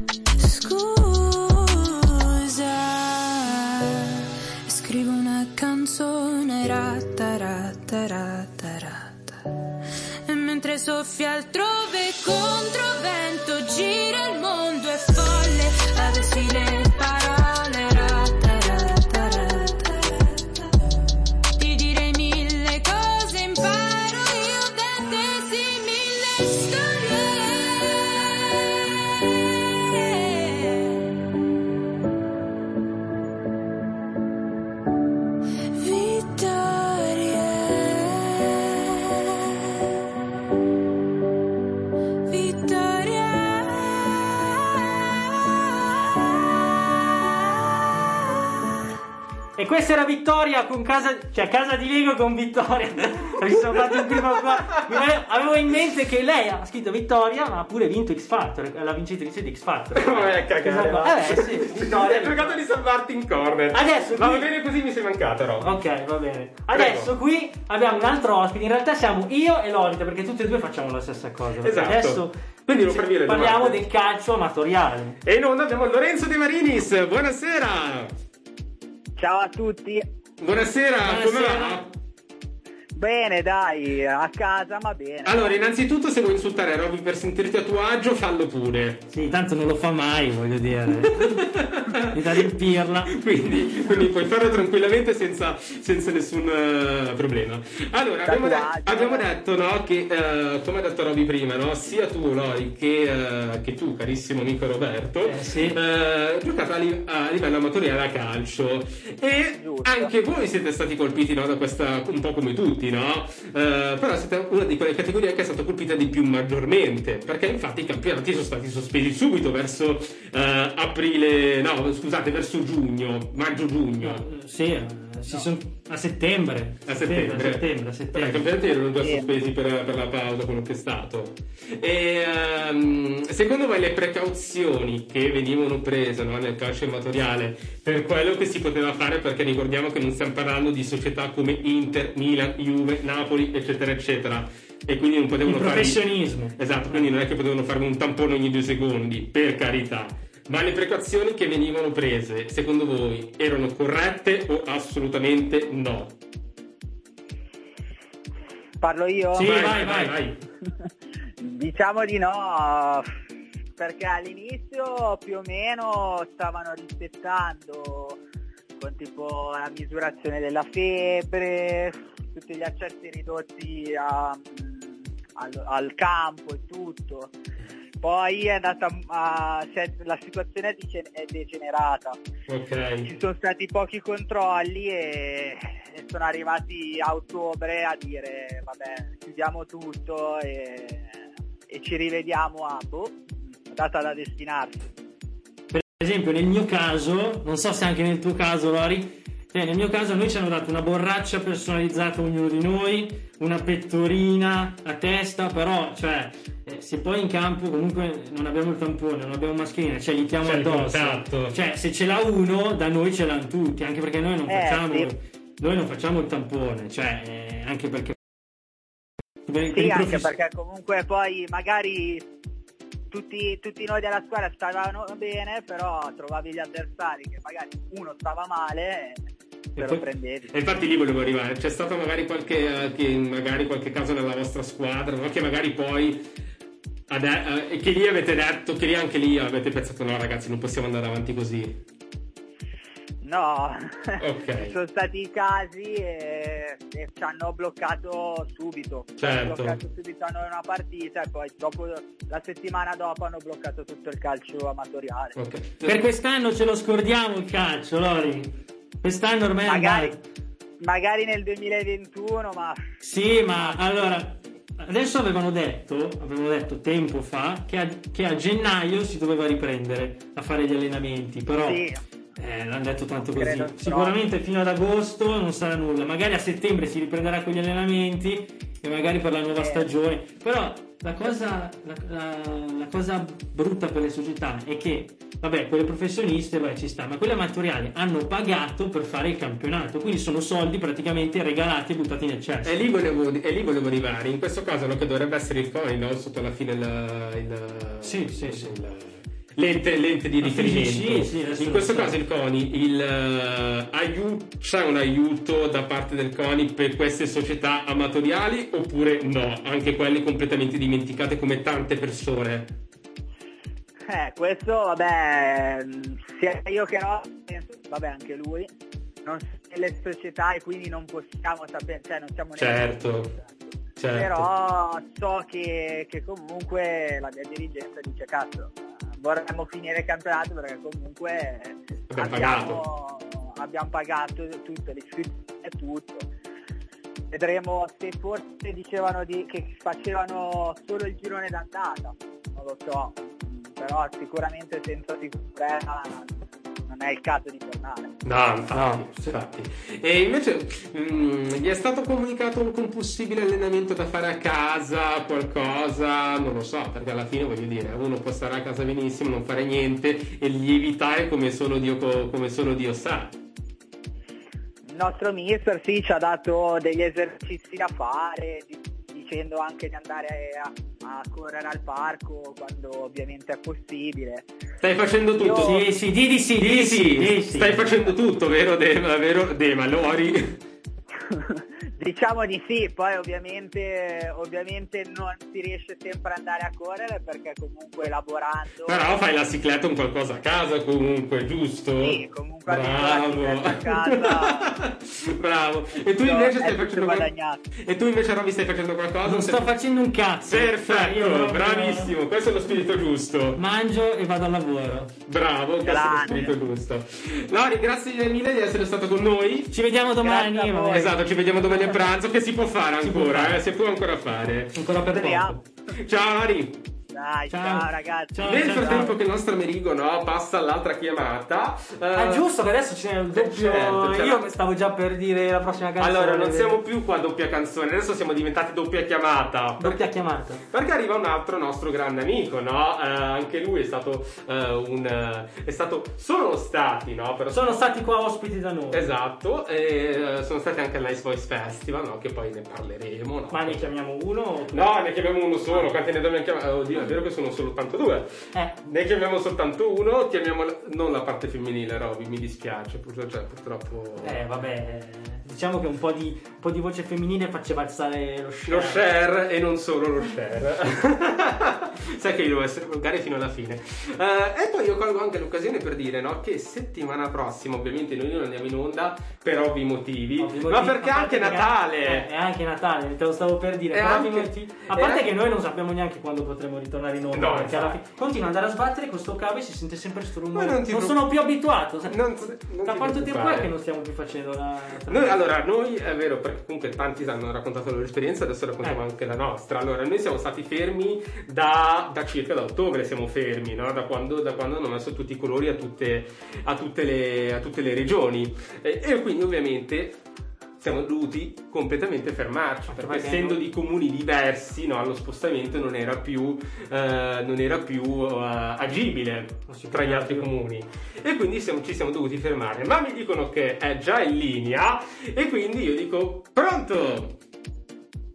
Scusa, scrivo una canzone ratta ratta ratta ratta, e mentre soffia altrove controvento gira il mondo è folle. Avessi le parole ratta ratta ratta ratta, ti direi mille cose, imparo io da te sì mille storie. E questa era Vittoria con casa, cioè casa di Lego con Vittoria. Mi sono fatto il primo qua. Avevo in mente che lei ha scritto Vittoria, ma ha pure vinto X Factor, la vincitrice di X Factor. Vabbè, cagare. Eh sì, Vittoria. Ho cercato di salvarti in corner. Adesso ma qui... va bene così, mi sei mancata, no? Ok, va bene. Adesso Prego. Qui abbiamo un altro ospite. In realtà siamo io e Lolita, perché tutti e due facciamo la stessa cosa. Esatto. Adesso quindi lo farvi le parliamo domande. del calcio amatoriale. E in onda abbiamo Lorenzo De Marinis. Buonasera. Ciao a tutti. Buonasera, Buonasera. come va? Bene, dai, a casa, ma bene. Allora, innanzitutto, se vuoi insultare Robby per sentirti a tuo agio, fallo pure. Sì, tanto non lo fa mai, voglio dire. Mi da riempirla. Quindi, quindi puoi farlo tranquillamente senza, senza nessun uh, problema. Allora, abbiamo, de- abbiamo detto, no, che uh, come ha detto Robby prima, no, sia tu, Lori, che, uh, che tu, carissimo amico Roberto, eh, sì. uh, giocate a, li- a livello amatoriale a calcio. E Giusto. Anche voi siete stati colpiti, no, da questa, un po' come tutti. No? Uh, però siete una di quelle categorie che è stata colpita di più maggiormente, perché infatti i campionati sono stati sospesi subito verso uh, aprile, no scusate, verso giugno, maggio-giugno. Sì, si no. sono a settembre. A settembre. A settembre, a settembre. I campionati erano già sì. sospesi per, per la pausa, quello che è stato. E um, secondo voi le precauzioni che venivano prese, no, nel calcio amatoriale per quello che si poteva fare, perché ricordiamo che non stiamo parlando di società come Inter, Milan, Juve, Napoli, eccetera, eccetera. E quindi non potevano il fare professionismo. Esatto, quindi non è che potevano farmi un tampone ogni due secondi, per carità. Ma le precauzioni che venivano prese, secondo voi, erano corrette o assolutamente no? Parlo io? Sì, vai, vai, vai, vai. vai. Diciamo di no, perché all'inizio più o meno stavano rispettando con tipo la misurazione della febbre, tutti gli accessi ridotti a, al, al campo e tutto. Poi è andata a, cioè, la situazione è degenerata. Ok. Ci sono stati pochi controlli e, e sono arrivati a ottobre a dire vabbè, chiudiamo tutto e, e ci rivediamo a boh, data da destinarsi. Per esempio nel mio caso, non so se anche nel tuo caso, Lori, cioè, nel mio caso noi ci hanno dato una borraccia personalizzata ognuno di noi, una pettorina a testa, però cioè eh, se poi in campo comunque non abbiamo il tampone, non abbiamo mascherina, cioè gli chiamo addosso, cioè se ce l'ha uno da noi ce l'hanno tutti, anche perché noi non eh, facciamo sì. noi non facciamo il tampone, cioè eh, anche perché Per, per Sì, i anche profes- perché comunque poi magari tutti, tutti noi della squadra stavano bene, però trovavi gli avversari che magari uno stava male e te lo poi- prendevi. E infatti lì volevo arrivare. C'è stato magari qualche, eh, che magari qualche caso nella vostra squadra, no? Che magari poi ade- eh, che lì avete detto, che lì anche lì avete pensato no ragazzi non possiamo andare avanti così. No, Ok. ci sono stati i casi e, e ci hanno bloccato subito. Ci Certo. hanno bloccato subito a noi una partita e poi dopo, la settimana dopo hanno bloccato tutto il calcio amatoriale. Ok. Per quest'anno ce lo scordiamo il calcio, Lori. Quest'anno ormai è Magari, andato. magari nel duemilaventuno, ma Sì, ma allora adesso avevano detto, avevano detto tempo fa che a, che a gennaio si doveva riprendere a fare gli allenamenti, però sì. eh, l'hanno detto tanto così. Credo Sicuramente fino ad agosto non sarà nulla, magari a settembre si riprenderà con gli allenamenti e magari per la nuova Eh. stagione. Però la cosa, la, la, la cosa brutta per le società è che, vabbè, quelle professioniste beh, ci sta, ma quelle amatoriali hanno pagato per fare il campionato, quindi sono soldi praticamente regalati e buttati nel cesso. E lì volevo, e lì volevo arrivare. In questo caso no, che dovrebbe essere il CONI, no? Sotto alla fine il, il, Sì, sì, sì. il- l'ente, l'ente di Ah, sì, riferimento. sì, sì, adesso In questo lo so. caso il CONI, il, eh, aiu- c'è un aiuto da parte del CONI per queste società amatoriali oppure no? Anche quelle completamente dimenticate come tante persone. Eh, questo vabbè, sia io che no, penso, vabbè anche lui, non sono nelle società e quindi non possiamo sapere, cioè non siamo Certo, certo. però so che, che comunque la mia dirigenza dice cazzo, vorremmo finire il campionato perché comunque Abbiamo abbiamo, abbiamo pagato tutte le iscrizioni e tutto. Vedremo se forse dicevano di, che facevano solo il girone d'andata, non lo so, però sicuramente senza sicurezza non è il caso di tornare. No, infatti, No, sì. infatti. E invece mh, gli è stato comunicato un, un possibile allenamento da fare a casa, qualcosa, non lo so, perché alla fine voglio dire, uno può stare a casa benissimo, non fare niente e lievitare come solo Dio, come solo Dio sa. Il nostro mister sì ci ha dato degli esercizi da fare, di- dicendo anche di andare a, a correre al parco quando ovviamente è possibile. Stai facendo tutto? Io- Sì, sì, di di sì, Sì, di sì, di sì. stai facendo tutto, vero Dema, vero Dema, Lori? Diciamo di sì, poi ovviamente, ovviamente non si riesce sempre ad andare a correre perché comunque lavorando... Però fai la cicletta un qualcosa a casa comunque, giusto? Sì, comunque avendo la bravo. bicicletta a casa. Bravo. E tu No, invece è stai tutto facendo qual- guadagnato. E tu invece Roby stai facendo qualcosa? Non sto Stai- facendo un cazzo. Perfetto, Io proprio bravissimo, questo è lo spirito giusto. Mangio e vado al lavoro. Bravo, questo è lo Grande. spirito giusto. Lori, grazie mille di essere stato con noi. Ci vediamo domani. Grazie a voi. vabbè. Esatto, ci vediamo domani a pranzo, che si può fare Si può ancora, fare. eh, si può ancora fare. Ancora per Speriamo. poco. Ciao Lori. Dai, Ciao. ciao, ragazzi. Ciao. Nel frattempo che il nostro Amerigo no, passa all'altra chiamata. eh, Ah, giusto che adesso c'è il doppio. certo, c'è Io la- stavo già per dire la prossima canzone. Allora, non siamo più qua a doppia canzone, adesso siamo diventati doppia chiamata. doppia chiamata. Perché arriva un altro nostro grande amico, no? Eh, anche lui è stato eh, un. eh, è stato. Sono stati, no? Però Sono stati qua ospiti da noi. Esatto, e eh, sono stati anche al Nice Voice Festival, no? Che poi ne parleremo, no? Ma ne chiamiamo uno? No, ne chiamiamo uno solo, quanti ne dobbiamo chiamare? Oddio, è vero che sono soltanto due. Eh. Ne chiamiamo soltanto uno, chiamiamo la- non la parte femminile, Roby, mi dispiace, purtroppo, cioè, purtroppo... Eh, vabbè. Diciamo che un po' di, un po' di voce femminile faceva alzare lo share. Lo share e non solo lo share. Sai che io devo essere volgare fino alla fine. Eh, e poi io colgo anche l'occasione per dire, no, che settimana prossima, ovviamente noi non andiamo in onda per ovvi motivi, Ovvi ma motivi, perché a anche parte che- Natale. eh, È anche Natale, te lo stavo per dire. E per ovvi anche- motivi- A e parte anche- che noi non sappiamo neanche quando potremo ritornare in onda. No, perché alla infatti. fine continua ad andare a sbattere con sto cavo e si sente sempre sto rumore. Ma non ti non preoccupare. sono più abituato. sai. Non- non da ti quanto tempo preoccupare. è che non stiamo più facendo la. Noi, allora, noi è vero, perché comunque tanti hanno raccontato la loro esperienza, adesso raccontiamo Eh. anche la nostra. Allora, noi siamo stati fermi da, da circa da ottobre, siamo fermi, no? Da quando, da quando hanno messo tutti i colori a tutte, a tutte, le, a tutte le regioni. E, e quindi ovviamente siamo dovuti completamente fermarci, perché perché essendo no- di comuni diversi, no, lo spostamento non era più, eh, non era più eh, agibile Non si tra gli poteva altri più. comuni. E quindi siamo- ci siamo dovuti fermare, ma mi dicono che è già in linea e quindi io dico pronto.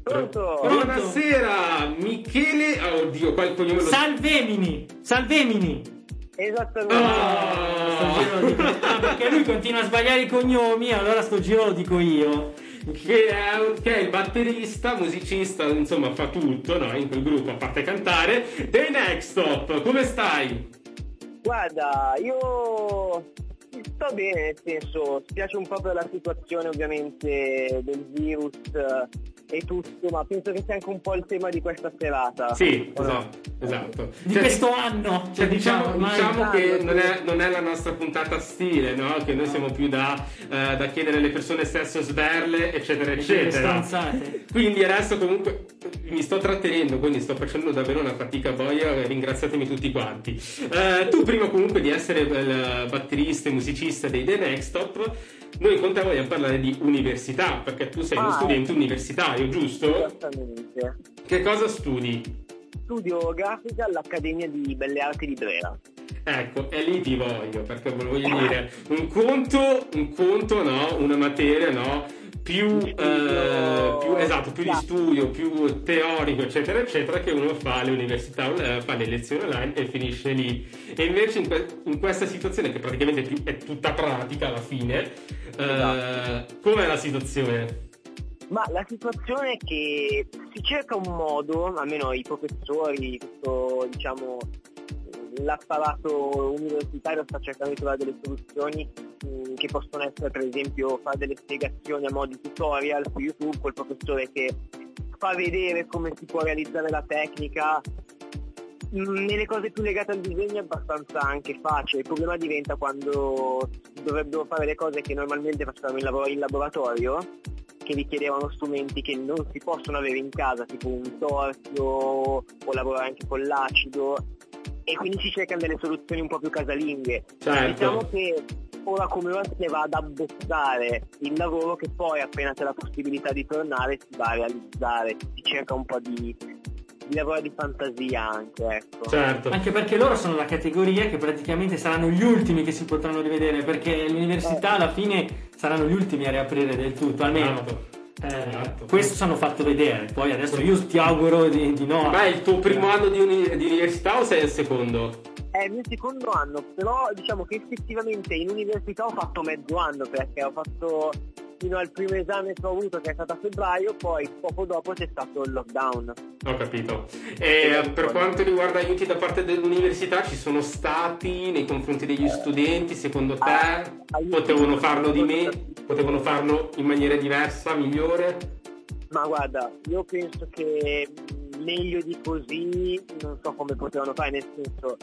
Pronto? Buonasera, Michele. Oh, oddio, qua il cognome lo... Salvemini! Salvemini! Esattamente. Oh! Sto giro lo dico. Ah, perché lui continua a sbagliare i cognomi, allora sto giro lo dico io. Che è, un- che è il batterista, musicista, insomma fa tutto, no? In quel gruppo, a parte cantare. dei Next Stop, come stai? Guarda, io sto bene, nel senso, spiace un po' per la situazione ovviamente del virus eh, e tutto, ma penso che sia anche un po' il tema di questa serata. Sì, O no? esatto, esatto. Di Cioè, questo anno. Cioè, diciamo, ormai. diciamo che non è, non è la nostra puntata stile, no? Che noi siamo più da, eh, da chiedere alle persone stesso sberle, eccetera, Delle eccetera. stronzate. Quindi adesso comunque mi sto trattenendo, quindi sto facendo davvero una fatica boia, ringraziatemi tutti quanti. Eh, tu prima comunque di essere il batterista e musicista dei The Next Stop, noi con te vogliamo parlare di università, perché tu sei uno Ah, studente universitario, giusto? Esattamente. Che cosa studi? Studio grafica all'Accademia di Belle Arti di Brera. Ecco, e lì ti voglio, perché voglio dire, un conto, un conto, no? Una materia, no? Più, Di eh, studio. più esatto, più di Classico. studio, più teorico, eccetera, eccetera, che uno fa alle università, eh, fa le lezioni online e finisce lì. E invece in, que- in questa situazione, che praticamente è, più- è tutta pratica alla fine, eh, Esatto. com'è la situazione? Ma la situazione è che si cerca un modo, almeno i professori, tutto, diciamo, l'apparato universitario sta cercando di trovare delle soluzioni mh, che possono essere, per esempio, fare delle spiegazioni a mo' di tutorial su YouTube, col professore che fa vedere come si può realizzare la tecnica. Mh, Nelle cose più legate al disegno è abbastanza anche facile, il problema diventa quando dovrebbero fare le cose che normalmente facevamo in, lavoro- in laboratorio, che richiedevano strumenti che non si possono avere in casa, tipo un torchio o lavorare anche con l'acido, e quindi si cercano delle soluzioni un po' più casalinghe. Certo. Diciamo che ora come ora se ne va ad abbozzare il lavoro che poi appena c'è la possibilità di tornare si va a realizzare, si cerca un po' di, di lavoro di fantasia anche, ecco. Certo. Anche perché loro sono la categoria che praticamente saranno gli ultimi che si potranno rivedere, perché l'università alla fine saranno gli ultimi a riaprire del tutto, almeno Esatto. eh, Esatto. questo ci hanno fatto vedere. Poi adesso io ti auguro di, di no. Ma è il tuo primo anno di, uni- di università o sei al secondo? È il mio secondo anno, però diciamo che effettivamente in università ho fatto mezzo anno, perché ho fatto fino al primo esame che ho avuto, che è stato a febbraio, poi poco dopo c'è stato il lockdown. Ho capito. E per quanto riguarda aiuti da parte dell'università, ci sono stati nei confronti degli studenti, secondo te? Aiuti- Potevano farlo di me? Potevano farlo in maniera diversa, migliore? Ma guarda, io penso che meglio di così non so come potevano fare, nel senso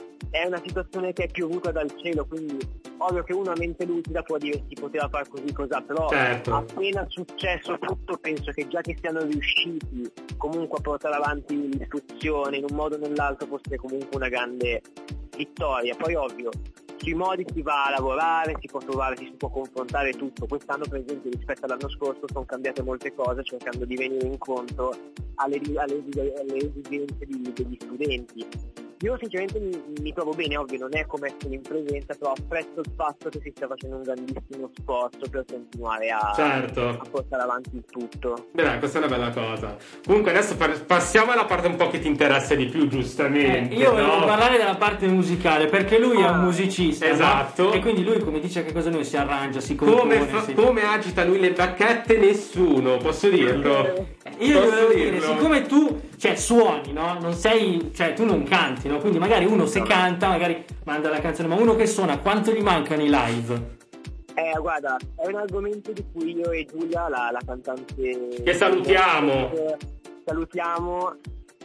è una situazione che è piovuta dal cielo, quindi ovvio che uno a mente lucida può dire si poteva fare così cos'ha, però Certo. appena successo tutto penso che già che siano riusciti comunque a portare avanti l'istruzione in un modo o nell'altro fosse comunque una grande vittoria. Poi ovvio, sui modi si va a lavorare, si può trovare, si può confrontare tutto. Quest'anno per esempio rispetto all'anno scorso sono cambiate molte cose cercando di venire incontro alle, alle, alle esigenze di- degli studenti. Io sinceramente mi, mi trovo bene, ovvio non è come essere in presenza, però apprezzo il fatto che si stia facendo un grandissimo sforzo per continuare a, Certo. a portare avanti il tutto. Beh, questa è una bella cosa. Comunque adesso par- passiamo alla parte un po' che ti interessa di più, Eh, giustamente. io volevo no? parlare della parte musicale, perché lui è un Ah, musicista, no? esatto. E quindi lui, come dice che cosa noi si arrangia, si compone, Come, fa- si- come agita lui le bacchette? Nessuno, posso dirlo? Io Posso volevo dire, dirlo? siccome tu, cioè, suoni, no? Non sei, cioè, tu non canti, no? Quindi magari uno se canta, magari manda la canzone, ma uno che suona, quanto gli mancano i live? Eh, guarda, è un argomento di cui io e Giulia, la, la cantante... Che salutiamo. Eh, salutiamo.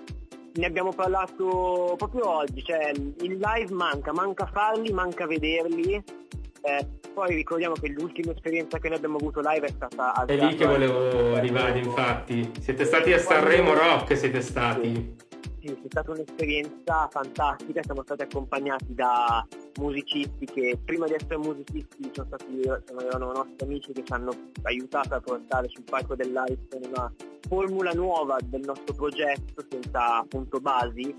Ne abbiamo parlato proprio oggi, cioè il live manca, manca farli, manca vederli. Eh, poi ricordiamo che l'ultima esperienza che noi abbiamo avuto live è stata al È lì che teatro- volevo arrivare, infatti. Siete stati a Sanremo Rock, siete stati. Sì, è stata un'esperienza fantastica, siamo stati accompagnati da musicisti che prima di essere musicisti sono stati, sono, erano nostri amici che ci hanno aiutato a portare sul palco dell'Ariston una formula nuova del nostro progetto senza appunto basi,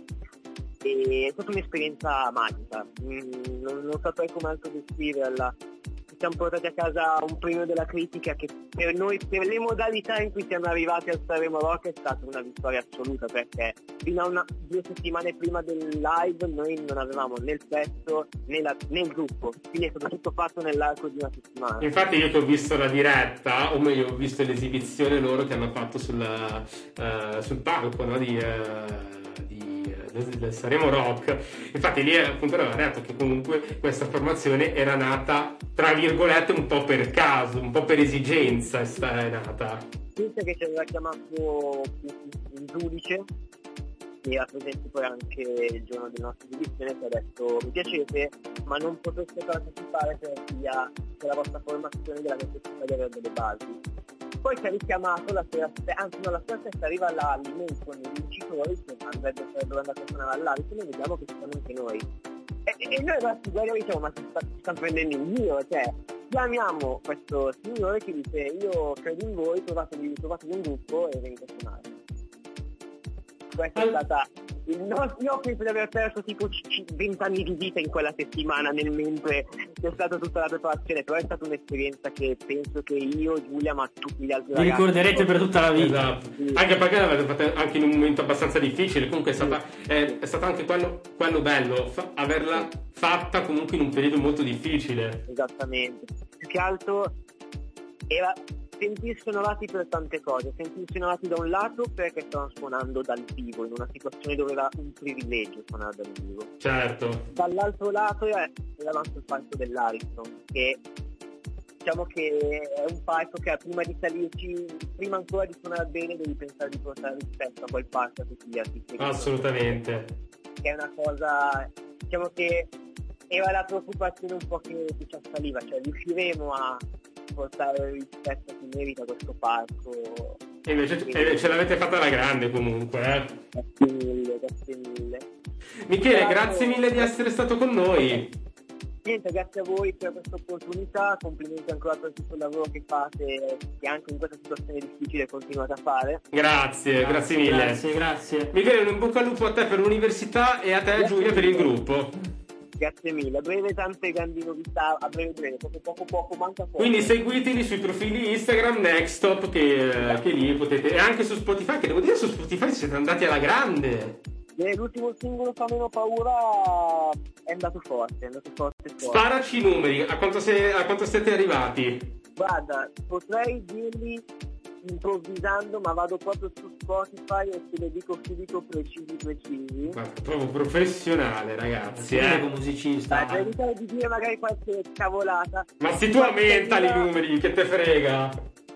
e è stata un'esperienza magica. Mm, non, non saprei come altro descriverla. siamo portati a casa un premio della critica che per noi, per le modalità in cui siamo arrivati al Sanremo Rock, è stata una vittoria assoluta, perché fino a una, due settimane prima del live noi non avevamo né il pezzo né, la, né il gruppo, quindi è stato tutto fatto nell'arco di una settimana. Infatti io che ho visto la diretta, o meglio ho visto l'esibizione loro che hanno fatto sul, uh, sul palco, no, di... Uh... del Sanremo Rock, infatti lì appunto aveva detto che comunque questa formazione era nata tra virgolette un po' per caso, un po' per esigenza è nata. Pensa che ci aveva chiamato un giudice che era presente poi anche il giorno della nostra esibizione, che ha detto mi piacete ma non poteste partecipare per via della vostra formazione, della necessità di avere delle basi. Poi ci ha richiamato la sera, anzi no, la sera stessa arriva l'email con i vincitori che andrebbe sarebbero andati a suonare all'Alito, e vediamo che ci sono anche noi. E, e noi ragazzi guardiamo e diciamo ma si sta, si sta prendendo in giro, cioè chiamiamo questo signore che dice io credo in voi, trovatevi, trovatevi un gruppo e venite a suonare. Questa è stata il nostro, io penso di aver perso tipo venti anni di vita in quella settimana nel mentre c'è stata tutta la preparazione, però è stata un'esperienza che penso che io, Giulia, ma tutti gli altri vi ragazzi ricorderete per tutta la vita. Esatto. Sì. Anche perché l'avete fatta anche in un momento abbastanza difficile, comunque è stata, è, è stato anche quello, quello bello, fa, averla fatta comunque in un periodo molto difficile. Esattamente, più che altro era sentirsi onorati per tante cose, sentirsi onorati da un lato perché stavano suonando dal vivo, in una situazione dove era un privilegio suonare dal vivo. Certo. Dall'altro lato eravamo sul palco dell'Ariston, che diciamo che è un palco che prima di salirci, prima ancora di suonare bene, devi pensare di portare rispetto a quel palco a tutti gli artisti. Assolutamente. Che è una cosa, diciamo che era la preoccupazione un po' che ci assaliva, cioè riusciremo a portare rispetto che merita questo palco. E invece e ce l'avete fatta alla grande comunque, eh? Grazie mille, grazie mille. Michele, grazie, grazie mille di essere stato con noi. Niente, grazie a voi per questa opportunità, complimenti ancora per tutto il lavoro che fate e anche in questa situazione difficile continuate a fare. Grazie, grazie, grazie mille. Grazie, grazie. Michele, un in bocca al lupo a te per l'università e a te, grazie Giulia, per il gruppo. Grazie mille, a breve tante grandi novità, a breve breve, poco poco poco, manca poco. Quindi seguiteli sui profili Instagram Nextstop che, che lì potete, e anche su Spotify, che devo dire su Spotify siete andati alla grande. E l'ultimo singolo Fa meno paura è andato forte, è andato forte forte. Sparaci i numeri, a quanto, se, a quanto siete arrivati? Guarda, potrei dirli improvvisando, ma vado proprio su Spotify e te le dico subito precisi precisi. Ma proprio professionale, ragazzi, eh. Come musicista. Dai, evitare di dire magari qualche cavolata. Ma se tu aumentali i numeri, che te frega?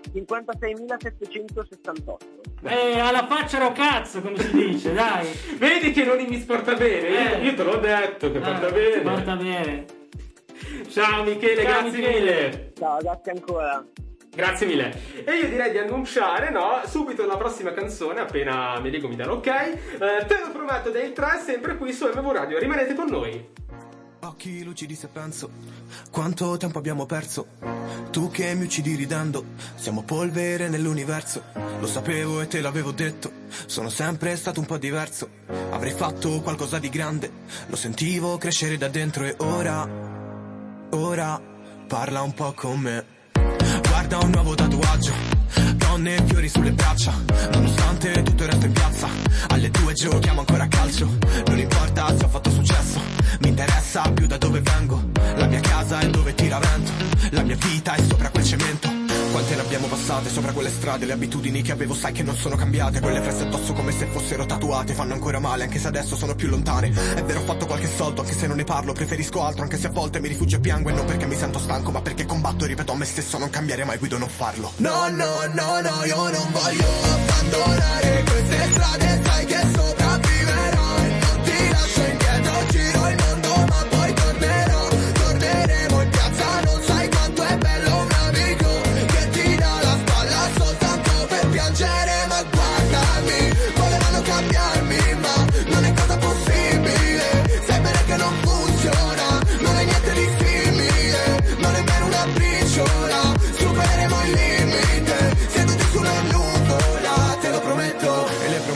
cinquantaseimilasettecentosessantotto. Eh, alla faccia ero cazzo, come si dice, dai. Vedi che non mi sporta bene? Eh. Io, io te l'ho detto che eh, porta bene. Porta bene. Ciao Michele, Ciao, grazie Michele. mille. Ciao, grazie ancora. Grazie mille. E io direi di annunciare, no, subito la prossima canzone, appena mi dico mi danno ok. Eh, te lo prometto dei tre, sempre qui su M V Radio. Rimanete con noi. Occhi lucidi se penso quanto tempo abbiamo perso. Tu che mi uccidi ridendo, siamo polvere nell'universo. Lo sapevo e te l'avevo detto, sono sempre stato un po' diverso. Avrei fatto qualcosa di grande, lo sentivo crescere da dentro. E ora, ora, parla un po' con me. Guarda un nuovo tatuaggio, donne e fiori sulle braccia. Nonostante tutto il resto in piazza, alle due giochiamo ancora a calcio. Non importa se ho fatto successo, mi interessa più da dove vengo. La mia casa è dove tira vento, la mia vita è sopra quel cemento. Quante ne abbiamo passate sopra quelle strade, le abitudini che avevo sai che non sono cambiate. Quelle fresse addosso come se fossero tatuate, fanno ancora male anche se adesso sono più lontane. È vero, ho fatto qualche soldo anche se non ne parlo, preferisco altro anche se a volte mi rifugio e piango. E non perché mi sento stanco ma perché combatto e ripeto a me stesso non cambiare mai, guido non farlo. No, no, no, no, io non voglio abbandonare queste strade, sai che sopravviverò e non ti lascio indietro, giro il mondo ma poi tornerò. Torneremo in piazza, non sai quanto è bello un amico che ti dà la spalla soltanto per piangere. Ma guardami, voleranno cambiarmi ma non è cosa possibile. Sai bene che non funziona, non è niente di simile, non è nemmeno una briciola. Supereremo il limite, seduti su una nuvola, te lo prometto. E le promesse le mantengo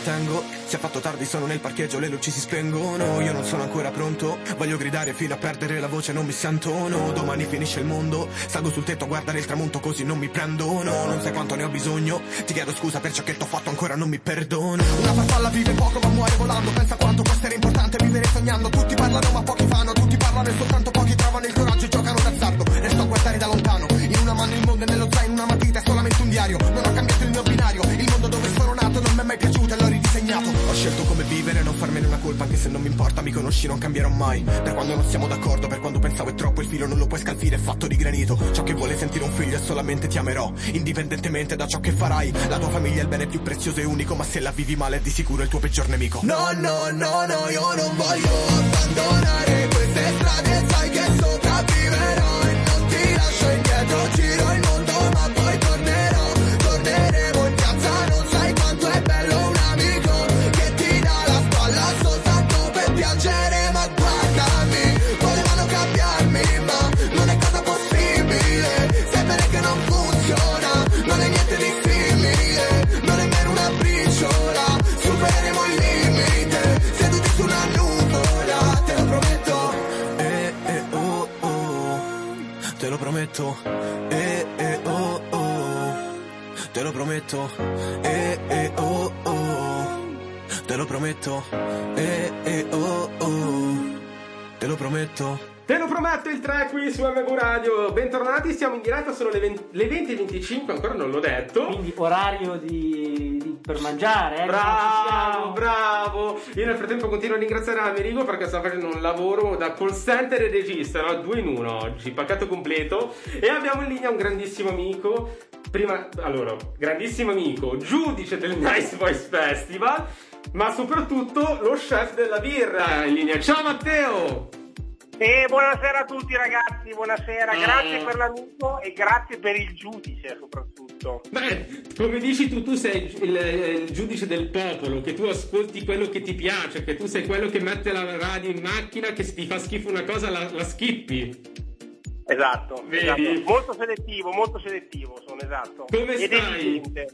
trattengo. Si è fatto tardi, sono nel parcheggio, le luci si spengono. Io non sono ancora pronto, voglio gridare fino a perdere la voce, non mi sentono. Domani finisce il mondo, salgo sul tetto a guardare il tramonto così non mi prendono. Non sai quanto ne ho bisogno, ti chiedo scusa per ciò che t'ho fatto, ancora non mi perdono. Una farfalla vive poco ma muore volando, pensa quanto può essere importante vivere sognando. Tutti parlano ma pochi fanno, tutti parlano e soltanto pochi trovano il coraggio e giocano d'azzardo. Resto a guardare da lontano, in una mano il mondo e nello zaino una matita è solamente un diario. Non ho cambiato il mio binario, il mondo dove sono nato non mi è mai piaciuto e l'ho ridisegnato. Ho scelto come vivere, non farmene una colpa anche se non mi importa, mi conosci, non cambierò mai. Per quando non siamo d'accordo, per quando pensavo è troppo, il filo non lo puoi scalfire, è fatto di granito. Ciò che vuole sentire un figlio è solamente ti amerò, indipendentemente da ciò che farai. La tua famiglia è il bene più prezioso e unico, ma se la vivi male è di sicuro il tuo peggior nemico. No, no, no, no, io non voglio abbandonare queste strade, sai che sopravviverò e non ti lascio indietro. Giro il mondo ma poi tornerò, torneremo in piazza, non sai quanto è bello un amico che ti dà la spalla soltanto per piangere. Ma guardami, volevano cambiarmi ma non è cosa possibile, sai bene che non funziona, non è niente di simile, non è nemmeno una briciola, supereremo il limite, seduti su una nuvola, te lo prometto. Eh, eh, oh, oh, te lo prometto. Eh, eh, oh, oh, te lo prometto. Eh, eh, oh, oh, te lo prometto. Eh, eh, oh, oh, te lo prometto. Te lo prometto, il tre qui su M V Radio. Bentornati, siamo in diretta, sono le venti e venticinque, ancora non l'ho detto. Quindi orario di, di per mangiare, eh? Bravo, bravo. Io nel frattempo continuo a ringraziare Amerigo perché sta facendo un lavoro da call center e regista, no? Due in uno oggi, pacchetto completo. E abbiamo in linea un grandissimo amico. Prima, allora, grandissimo amico, giudice del Nice Voice Festival, ma soprattutto lo chef della birra in linea. Ciao Matteo! E buonasera a tutti ragazzi, buonasera, grazie per l'amico e grazie per il giudice soprattutto. Beh, come dici tu, tu sei il, il giudice del popolo, che tu ascolti quello che ti piace, che tu sei quello che mette la radio in macchina, che se ti fa schifo una cosa la, la skippi. Esatto, Vedi? esatto, molto selettivo, molto selettivo sono, esatto. Come Ed stai? evidente.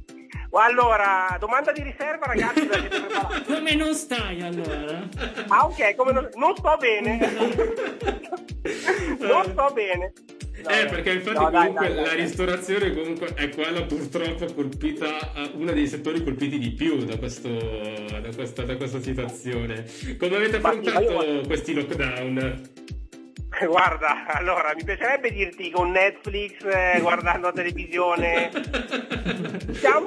Allora, domanda di riserva ragazzi, la siete preparati? Come non stai allora? Ah ok, come non, non sto bene. Non sto bene. No, eh, perché infatti no, comunque dai, dai, la dai. ristorazione comunque è quella purtroppo colpita, uno dei settori colpiti di più da, questo, da, questa, da questa situazione. Come avete affrontato Ma sì, io... questi lockdown? Guarda, allora, mi piacerebbe dirti con Netflix, eh, guardando la televisione, diciamo,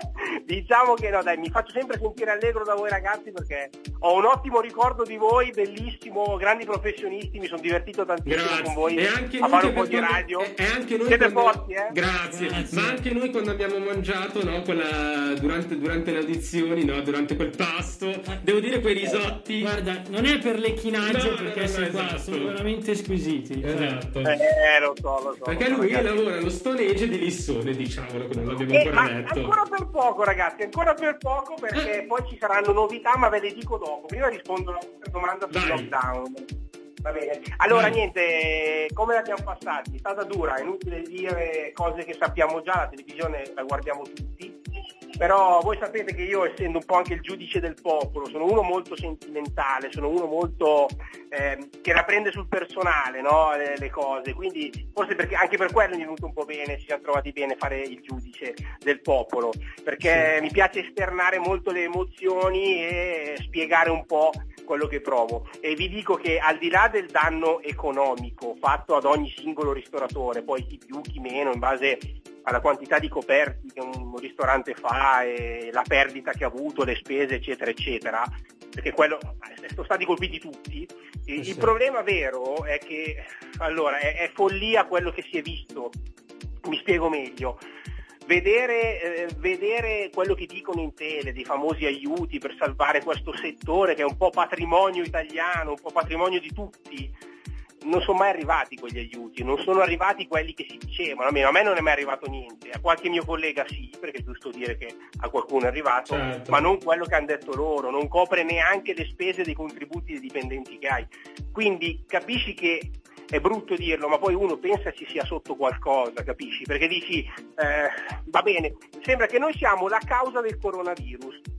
diciamo che no dai, mi faccio sempre sentire allegro da voi ragazzi perché ho un ottimo ricordo di voi, bellissimo, grandi professionisti, mi sono divertito tantissimo Grazie. con voi E anche a noi fare che un po' di quando- radio. E, e anche noi Siete quando- forti, eh? Grazie. Grazie. Ma anche noi quando abbiamo mangiato, no, quella, durante, durante le audizioni, no, durante quel pasto, devo dire quei risotti. Guarda, non è per lecchinaggio No, perché no, no, sei qua, esatto. sono veramente squisiti. Esatto. Eh, lo so, lo so. Perché lo so, lui ragazzi. lavora allo Stone Age di Lissone, diciamolo che non l'abbiamo Eh, ma ancora detto. ancora per poco ragazzi, ancora per poco perché poi ci saranno novità, ma ve le dico dopo. Prima rispondo alla vostra domanda sul Vai. lockdown. Va bene. Allora Vai. niente, come l'abbiamo passati? È stata dura, è inutile dire cose che sappiamo già, la televisione la guardiamo tutti. Però voi sapete che io, essendo un po' anche il giudice del popolo, sono uno molto sentimentale, sono uno molto eh, che la prende sul personale, no? le, le cose, quindi forse perché anche per quello mi è venuto un po' bene, ci siamo trovati bene fare il giudice del popolo, perché Sì. mi piace esternare molto le emozioni e spiegare un po' quello che provo. E vi dico che al di là del danno economico fatto ad ogni singolo ristoratore, poi chi più, chi meno, in base alla quantità di coperti che un ristorante fa e la perdita che ha avuto, le spese eccetera eccetera, perché quello sono stati colpiti tutti. Il, Sì. il problema vero è che allora è, è follia quello che si è visto. Mi spiego meglio. Vedere, eh, vedere quello che dicono in tele, dei famosi aiuti per salvare questo settore che è un po' patrimonio italiano, un po' patrimonio di tutti, non sono mai arrivati quegli aiuti, non sono arrivati quelli che si dicevano, almeno a me non è mai arrivato niente, a qualche mio collega sì, perché è giusto dire che a qualcuno è arrivato, Certo. ma non quello che hanno detto loro, non copre neanche le spese dei contributi dei dipendenti che hai. Quindi capisci che è brutto dirlo, ma poi uno pensa ci sia sotto qualcosa, capisci? Perché dici, eh, va bene, sembra che noi siamo la causa del coronavirus,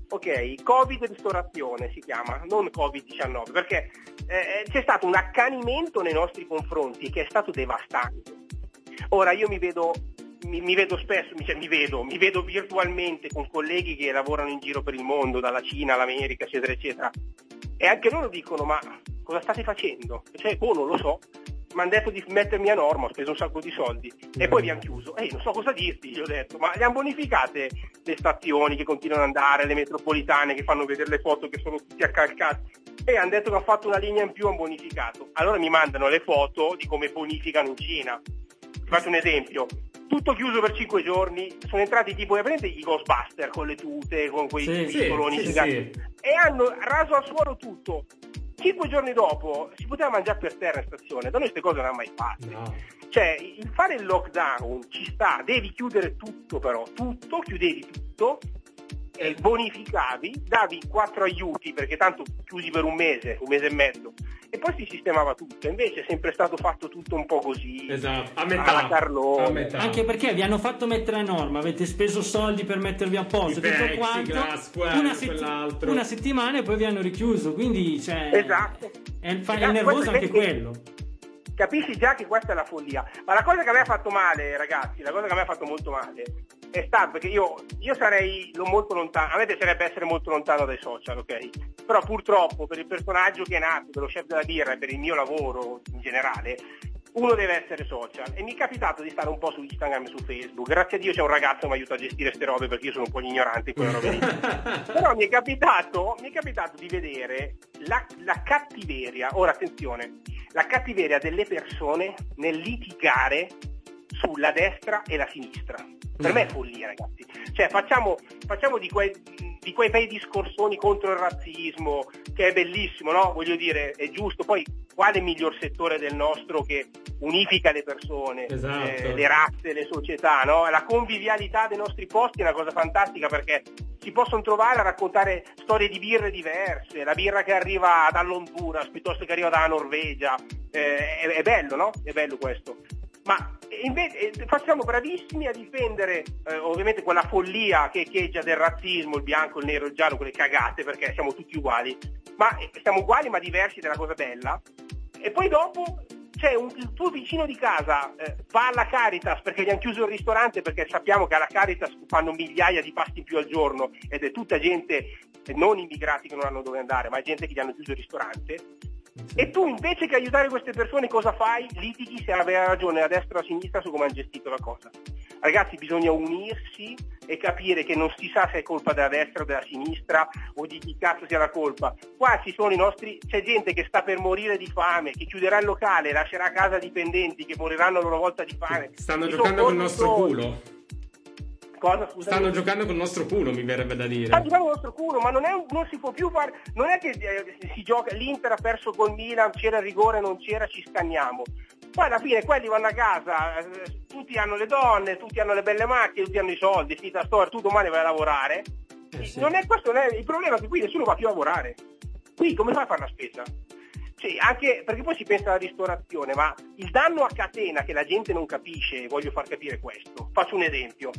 ok? Covid ristorazione si chiama, non covid diciannove, perché eh, c'è stato un accanimento nei nostri confronti che è stato devastante. Ora io mi vedo mi, mi vedo spesso, cioè mi vedo, mi vedo virtualmente con colleghi che lavorano in giro per il mondo, dalla Cina all'America, eccetera, eccetera, e anche loro dicono: ma cosa state facendo? Cioè, oh, non lo so, mi hanno detto di mettermi a norma, ho speso un sacco di soldi e poi vi hanno chiuso. E eh, non so cosa dirti, gli ho detto, ma le hanno bonificate le stazioni che continuano ad andare, le metropolitane che fanno vedere le foto che sono tutti accalcati? E hanno detto che hanno fatto una linea in più, hanno bonificato. Allora mi mandano le foto di come bonificano in Cina. Ti faccio un esempio: tutto chiuso per cinque giorni, sono entrati tipo ovviamente i Ghostbuster con le tute, con quei sì, piccoloni sì, giganti, sì. e hanno raso al suolo tutto. Cinque giorni dopo si poteva mangiare per terra in stazione, da noi queste cose non hanno mai fatte. No. Cioè, il fare il lockdown ci sta, devi chiudere tutto però, tutto, chiudevi tutto, eh, bonificavi, davi quattro aiuti, perché tanto chiusi per un mese, un mese e mezzo, e poi si sistemava tutto. Invece è sempre stato fatto tutto un po' così, esatto, a metà, alla Carlone. a metà. Anche perché vi hanno fatto mettere a norma, avete speso soldi per mettervi a posto, I tutto pezzi, quanto, glass, quello, una, setti- una settimana e poi vi hanno richiuso, quindi cioè, esatto. è, fa- esatto, è nervoso anche che, quello. Capisci già che questa è la follia. Ma la cosa che a me ha fatto male, ragazzi, la cosa che a me ha fatto molto male è stato perché io, io sarei molto lontano, a me piacerebbe essere molto lontano dai social, ok? Però purtroppo per il personaggio che è nato, dello chef della birra e per il mio lavoro in generale, uno deve essere social, e mi è capitato di stare un po' su Instagram e su Facebook. Grazie a Dio c'è un ragazzo che mi aiuta a gestire ste robe, perché io sono un po' ignorante in quelle robe lì. Però mi è capitato mi è capitato di vedere la, la cattiveria, ora attenzione, la cattiveria delle persone nel litigare sulla destra e la sinistra. Per me è follia, ragazzi. Cioè facciamo, facciamo di quei di quei bei discorsoni contro il razzismo, che è bellissimo, no? Voglio dire, è giusto. Poi quale miglior settore del nostro che unifica le persone, esatto. eh, le razze, le società, no? La convivialità dei nostri posti è una cosa fantastica, perché si possono trovare a raccontare storie di birre diverse, la birra che arriva dall'Honduras piuttosto che arriva dalla Norvegia, eh, è, è bello, no? È bello questo. Ma invece facciamo bravissimi a difendere eh, ovviamente quella follia che echeggia del razzismo, il bianco, il nero, il giallo, quelle cagate, perché siamo tutti uguali, ma siamo uguali ma diversi, della cosa bella. E poi dopo c'è un, il tuo vicino di casa eh, va alla Caritas perché gli hanno chiuso il ristorante, perché sappiamo che alla Caritas fanno migliaia di pasti in più al giorno, ed è tutta gente, non immigrati che non hanno dove andare, ma è gente che gli hanno chiuso il ristorante. E tu invece che aiutare queste persone cosa fai? Litighi se aveva ragione a destra o a sinistra su come hanno gestito la cosa. Ragazzi, bisogna unirsi e capire che non si sa se è colpa della destra o della sinistra o di chi cazzo sia la colpa. Qua ci sono i nostri, c'è gente che sta per morire di fame, che chiuderà il locale, lascerà a casa dipendenti che moriranno a loro volta di fame. Stanno giocando col nostro culo. Cosa, scusami? Stanno giocando col nostro culo, mi verrebbe da dire. Stanno giocando col nostro culo, ma non, è, non si può più fare. Non è che eh, si gioca, l'Inter ha perso col Milan, c'era il rigore, non c'era, ci scanniamo. Poi alla fine quelli vanno a casa, eh, tutti hanno le donne, tutti hanno le belle macchine, tutti hanno i soldi, finita storia, tu domani vai a lavorare. Eh sì. Non è questo, non è, il problema è che qui nessuno va più a lavorare. Qui come fai a fare la spesa? Cioè, anche perché poi si pensa alla ristorazione, ma il danno a catena che la gente non capisce, voglio far capire questo. Faccio un esempio.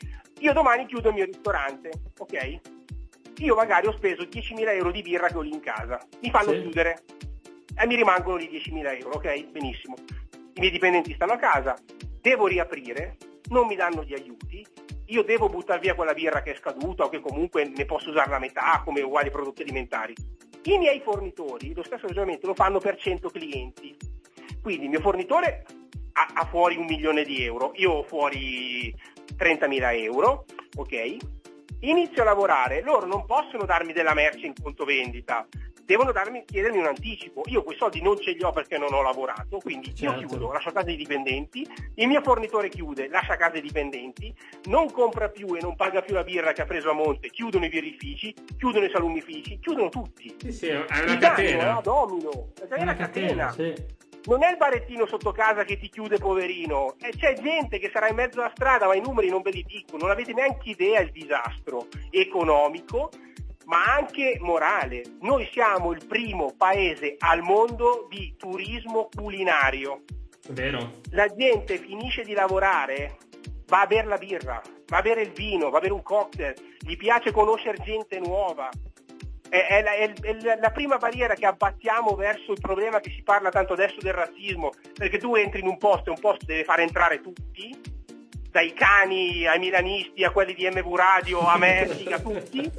Io domani chiudo il mio ristorante, ok? Io magari ho speso diecimila euro di birra che ho lì in casa, mi fanno sì. chiudere e mi rimangono lì diecimila euro, ok? Benissimo. I miei dipendenti stanno a casa, devo riaprire, non mi danno gli aiuti, io devo buttare via quella birra che è scaduta o che comunque ne posso usare la metà come uguali prodotti alimentari. I miei fornitori lo stesso ragionamento lo fanno per cento clienti, quindi il mio fornitore ha, ha fuori un milione di euro, io ho fuori trentamila euro, ok? Inizio a lavorare, loro non possono darmi della merce in conto vendita, devono darmi, chiedermi un anticipo. Io quei soldi non ce li ho perché non ho lavorato, quindi certo. io chiudo, lascio a casa i dipendenti, il mio fornitore chiude, lascia a casa i dipendenti, non compra più e non paga più la birra che ha preso a monte, chiudono i birrifici, chiudono i salumifici, chiudono tutti. Sì, sì, è una il catena. danno è a domino, è una, una catena. catena sì. Non è il barettino sotto casa che ti chiude, poverino, e c'è gente che sarà in mezzo alla strada, ma i numeri non ve li dico, non avete neanche idea del disastro economico, ma anche morale. Noi siamo il primo paese al mondo di turismo culinario. Vero. La gente finisce di lavorare, va a bere la birra, va a bere il vino, va a bere un cocktail, gli piace conoscere gente nuova. È, è, la, è, è la prima barriera che abbattiamo verso il problema che si parla tanto adesso del razzismo, perché tu entri in un posto e un posto deve fare entrare tutti, dai cani ai milanisti a quelli di M V Radio a Messi, a tutti,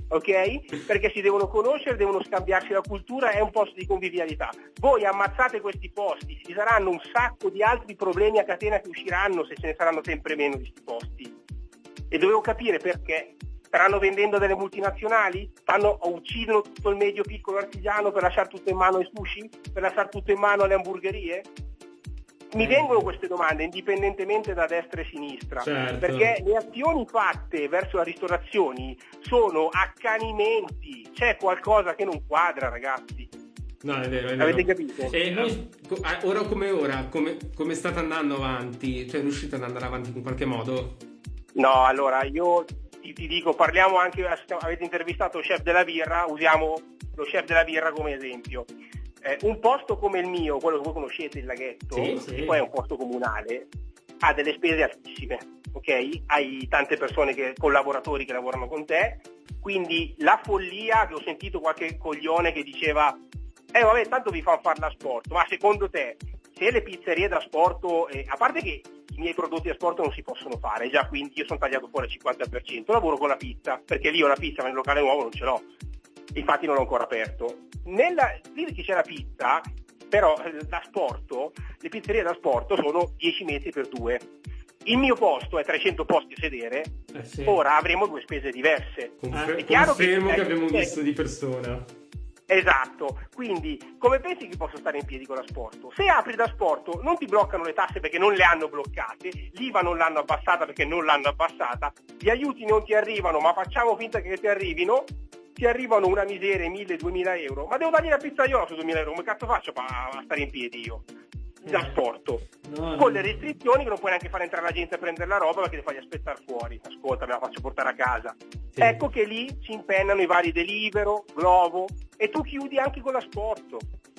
ok? Perché si devono conoscere, devono scambiarsi la cultura, è un posto di convivialità. Voi ammazzate questi posti, ci saranno un sacco di altri problemi a catena che usciranno se ce ne saranno sempre meno di questi posti. E dovevo capire perché. Staranno vendendo delle multinazionali? Stanno, uccidono tutto il medio piccolo artigiano per lasciare tutto in mano ai sushi? Per lasciare tutto in mano alle hamburgerie? Mi vengono queste domande indipendentemente da destra e sinistra, certo. Perché le azioni fatte verso le ristorazioni sono accanimenti, c'è qualcosa che non quadra, ragazzi. No, è vero, è vero. Avete capito? E noi, ora come ora, come, come state andando avanti? Cioè riuscite ad andare avanti in qualche modo? No, allora io ti, ti dico, parliamo anche, avete intervistato lo chef della birra, usiamo lo chef della birra come esempio. Eh, un posto come il mio, quello che voi conoscete, il laghetto, sì, sì. che poi è un posto comunale, ha delle spese altissime, ok? Hai tante persone, che, collaboratori che lavorano con te, quindi la follia, che ho sentito qualche coglione che diceva eh vabbè, tanto vi fanno fare l'asporto, ma secondo te, se le pizzerie da sporto, eh, a parte che i miei prodotti da sport non si possono fare, già quindi io sono tagliato fuori al cinquanta per cento, lavoro con la pizza, perché lì ho la pizza, ma nel locale nuovo non ce l'ho, infatti non l'ho ancora aperto. Nella, lì che c'è la pizza, però da sporto, le pizzerie da sport sono dieci metri per due. Il mio posto è trecento posti a sedere, eh sì. Ora avremo due spese diverse. Confer- è chiaro confermo che, che, che abbiamo eh, visto di persona. Esatto, quindi come pensi che posso stare in piedi con la Sporto? Se apri da Sporto non ti bloccano le tasse perché non le hanno bloccate, l'I V A non l'hanno abbassata perché non l'hanno abbassata, gli aiuti non ti arrivano, ma facciamo finta che ti arrivino, ti arrivano una miseria, mille, duemila euro, ma devo dargli la pizzaiola su duemila euro, come cazzo faccio a, a stare in piedi io? Da Sporto, no, con no. le restrizioni che non puoi neanche fare entrare la gente a prendere la roba perché li fai aspettare fuori, ascolta, me la faccio portare a casa. Sì. Ecco che lì si impennano i vari Deliveroo, Glovo, e tu chiudi anche con la Sporto.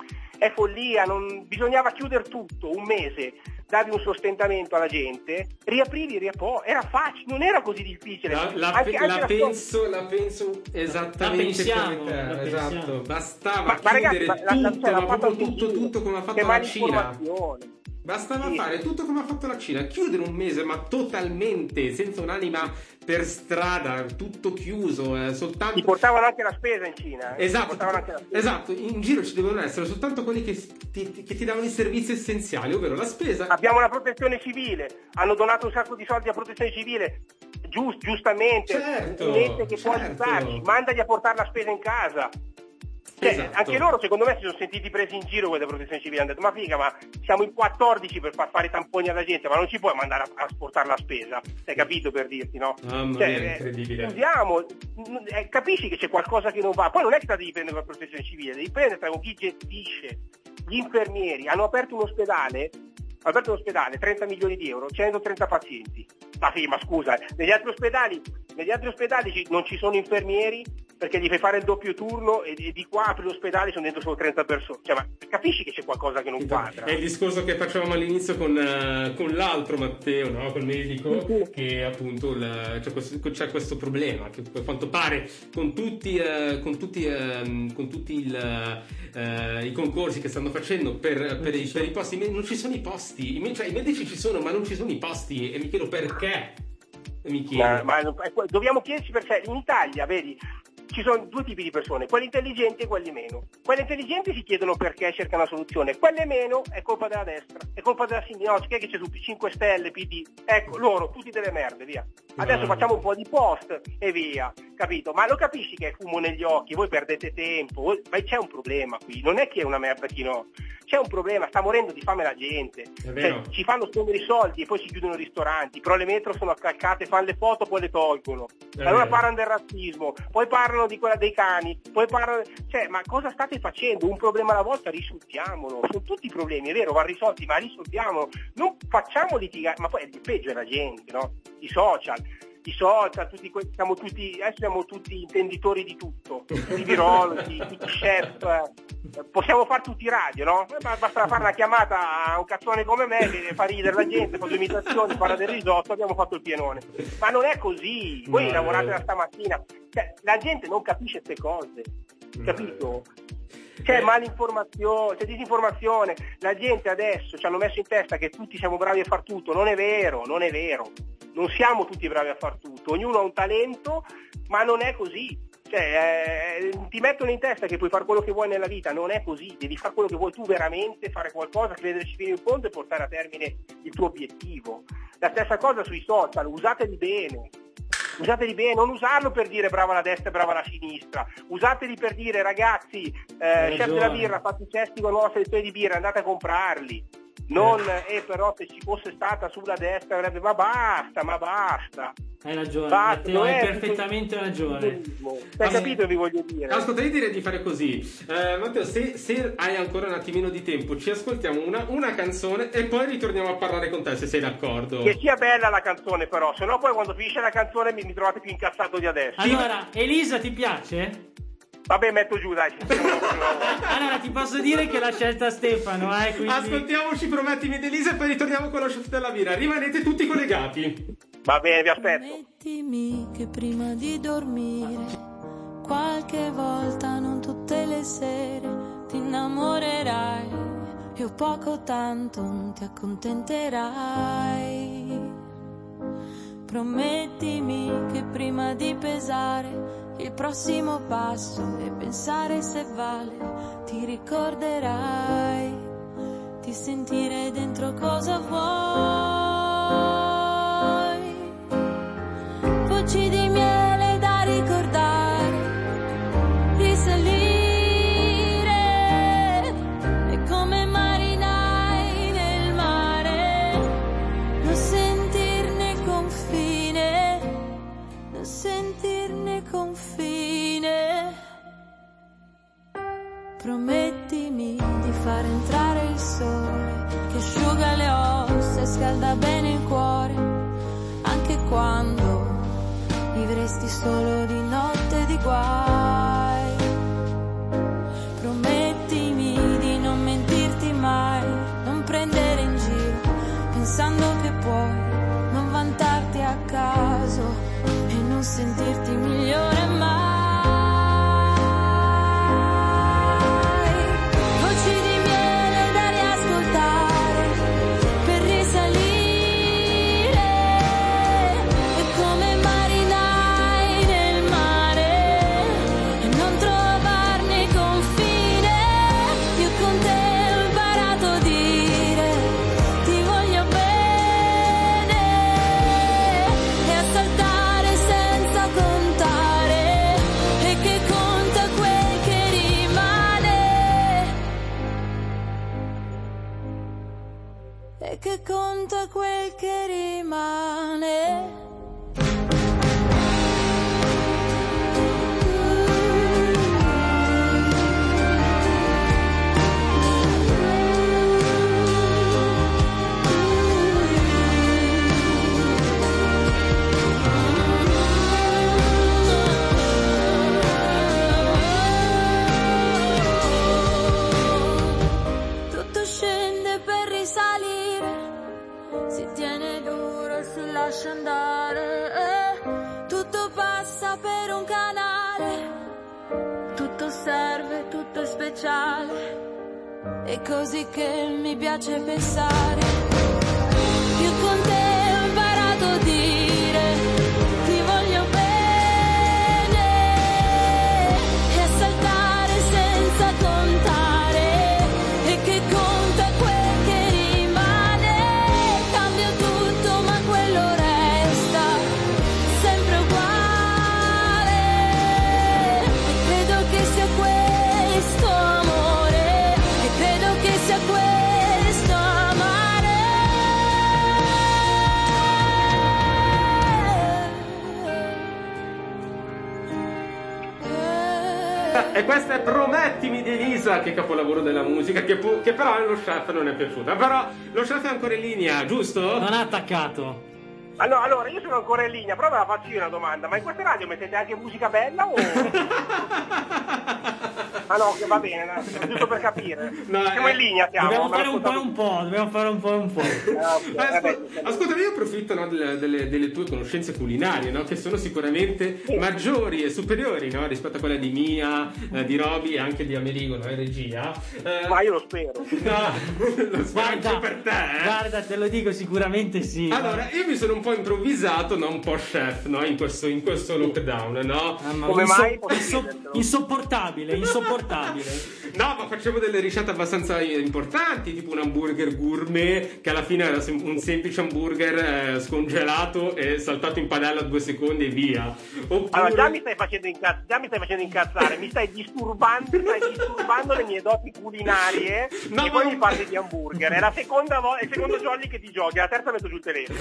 È follia, non... bisognava chiudere tutto, un mese, davi un sostentamento alla gente, riaprivi, riapo, era facile, non era così difficile. La, la, anche, la, anche la penso, Sport... la penso esattamente pensiamo, come te, la esatto. pensiamo. Bastava ma, ma chiudere ragazzi, tutto, la, la, cioè, ma la proprio tutto, tutto come ha fatto la Cina. Bastava sì. fare tutto come ha fatto la Cina, chiudere un mese, ma totalmente, senza un'anima per strada, tutto chiuso, eh, soltanto... Ti portavano anche la spesa in Cina. Eh? Esatto, anche la spesa. esatto, in giro ci devono essere soltanto quelli che ti, che ti davano i servizi essenziali, ovvero la spesa. Abbiamo la protezione civile, hanno donato un sacco di soldi a protezione civile, Giust, giustamente, certo, gente che certo. può aiutarci, mandagli a portare la spesa in casa. Cioè, esatto. Anche loro secondo me si sono sentiti presi in giro con la protezione civile, hanno detto ma figa, ma siamo in quattordici per far fare i tamponi alla gente, ma non ci puoi mandare a, a sportare la spesa, hai capito, per dirti, no? Mamma cioè, mia, incredibile. Usiamo, eh, capisci che c'è qualcosa che non va, poi non è che te devi prendere con la protezione civile, devi prendere con chi gestisce. Gli infermieri hanno aperto un ospedale, hanno aperto un ospedale, trenta milioni di euro, centotrenta pazienti. Ma sì, ma scusa, negli altri ospedali, negli altri ospedali non ci sono infermieri perché gli fai fare il doppio turno e di qua apri l'ospedale sono dentro solo trenta persone. Cioè, ma capisci che c'è qualcosa che non quadra? È il discorso che facevamo all'inizio con, uh, con l'altro Matteo, no? Col medico, che appunto il, c'è, questo, c'è questo problema che a quanto pare con tutti, uh, con tutti, uh, con tutti il, uh, i concorsi che stanno facendo per, per, i, per i posti, non ci sono i posti, I, cioè i medici ci sono ma non ci sono i posti e mi chiedo perché. Mi chiedo. Ma, ma, dobbiamo chiederci perché in Italia, vedi, ci sono due tipi di persone, quelli intelligenti e quelli meno. Quelle intelligenti si chiedono perché, cercano una soluzione, quelle meno è colpa della destra, è colpa della sinistra, no, che c'è su cinque Stelle, P D, ecco loro, tutti delle merde, via. Adesso no. Facciamo un po' di post e via, capito? Ma lo capisci che è fumo negli occhi, voi perdete tempo, voi... ma c'è un problema qui, non è che è una merda chi no, c'è un problema, sta morendo di fame la gente, cioè, ci fanno spendere i soldi e poi si chiudono i ristoranti, però le metro sono accalcate, fanno le foto poi le tolgono, è allora vero. Parlano del razzismo, poi parlano di quella dei cani, poi parlano, cioè ma cosa state facendo? Un problema alla volta risolviamolo, sono tutti problemi, è vero, vanno risolti, ma risolviamolo, non facciamo litigare, ma poi il peggio è la gente, no? I social, i social, tutti que- siamo tutti, adesso siamo tutti intenditori di tutto, tutti virologi, tutti chef, eh. possiamo fare tutti radio, no? Eh, basta fare una chiamata a un cazzone come me che fa ridere la gente, fa due imitazioni, parla del risotto, abbiamo fatto il pienone. Ma non è così, voi no, lavorate da stamattina, cioè, la gente non capisce queste cose, capito? C'è malinformazione, c'è disinformazione, la gente adesso ci hanno messo in testa che tutti siamo bravi a far tutto, non è vero, non è vero, non siamo tutti bravi a far tutto, ognuno ha un talento, ma non è così, cioè eh, ti mettono in testa che puoi fare quello che vuoi nella vita, non è così, devi fare quello che vuoi tu veramente, fare qualcosa, crederci fino in fondo e portare a termine il tuo obiettivo. La stessa cosa sui social, usateli bene. Usateli bene, non usarlo per dire brava la destra e brava la sinistra, usateli per dire ragazzi, eh, chef della birra, fate i cesti con la nuova selezione di birra, andate a comprarli. Non, eh. eh però se ci fosse stata sulla destra avrebbe, ma basta, ma basta. Hai ragione, basta, Matteo, hai è perfettamente ragione. Hai capito, vi voglio dire. Ascolta, io direi di fare così. Eh, Matteo, se, se hai ancora un attimino di tempo, ci ascoltiamo una, una canzone e poi ritorniamo a parlare con te, se sei d'accordo. Che sia bella la canzone però, se no poi quando finisce la canzone mi, mi trovate più incazzato di adesso. Allora, Elisa, ti piace? Vabbè, metto giù, dai. Allora, ti posso dire che l'ha scelta Stefano, eh, quindi... Ascoltiamoci Promettimi di Elisa e poi ritorniamo con lo chef della birra. Rimanete tutti collegati. Va bene, vi aspetto. Promettimi che prima di dormire, qualche volta, non tutte le sere, ti innamorerai e poco o tanto non ti accontenterai. Promettimi che prima di pesare il prossimo passo e pensare se vale, ti ricorderai di sentire dentro cosa vuoi. Voci di miele da ricordare, risalire e come marinai nel mare, non sentirne confine, non sentirne confine. Promettimi di far entrare il sole che asciuga le ossa e scalda bene il cuore, anche quando vivresti solo di notte e di guai. Promettimi di non mentirti mai, non prendere in giro pensando che puoi non vantarti a caso e non sentirti migliore mai. Che conta quel che rimane. Tutto scende per risalire, si tiene duro e si lascia andare, eh. Tutto passa per un canale, tutto serve, tutto è speciale, è così che mi piace pensare. Più con te ho imparato a dire ti voglio bene e a saltare senza contare, e che conta quel che rimane. Cambio tutto ma quello resta sempre uguale, e credo che sia questo amore, e credo che sia questo amare. E questa è Promettimi di Elisa, che capolavoro della musica, che, pu- che però allo chef non è piaciuta. Però lo chef è ancora in linea, giusto? Non ha attaccato. Allora, allora, io sono ancora in linea, però ve la faccio io una domanda, ma in questa radio mettete anche musica bella o... Ah no, che va bene, no, giusto per capire. No, siamo eh, in linea, siamo. Dobbiamo fare un po' e un po', dobbiamo fare un po' e un po'. Ah, okay, Eh, vabbè, ascolta, ascolta, io approfitto, no, delle, delle- delle tue conoscenze culinarie, no, che sono sicuramente maggiori e superiori, no, rispetto a quelle di Mia, eh, di Roby e anche di Amerigo, no, in regia. Eh, ma io lo spero. no, lo spero Guarda, anche per te. eh. guarda, te lo dico sicuramente sì. Allora, io mi sono un po' improvvisato, no, un po' chef, no, in questo, in questo lockdown, no? Mamma, Come inso- mai posso inso- chiedertelo? insopportabile, insopportabile. No, ma facevo delle ricette abbastanza importanti, tipo un hamburger gourmet, che alla fine era sem- un semplice hamburger eh, scongelato e saltato in padella due secondi e via. Oppure... Allora, già mi stai facendo incaz- già mi stai facendo incazzare, mi stai disturbando, stai disturbando le mie doti culinarie No, e poi ma- mi parli di hamburger. È la seconda volta, è il secondo jolly che ti giochi, la terza metto giù il telefono.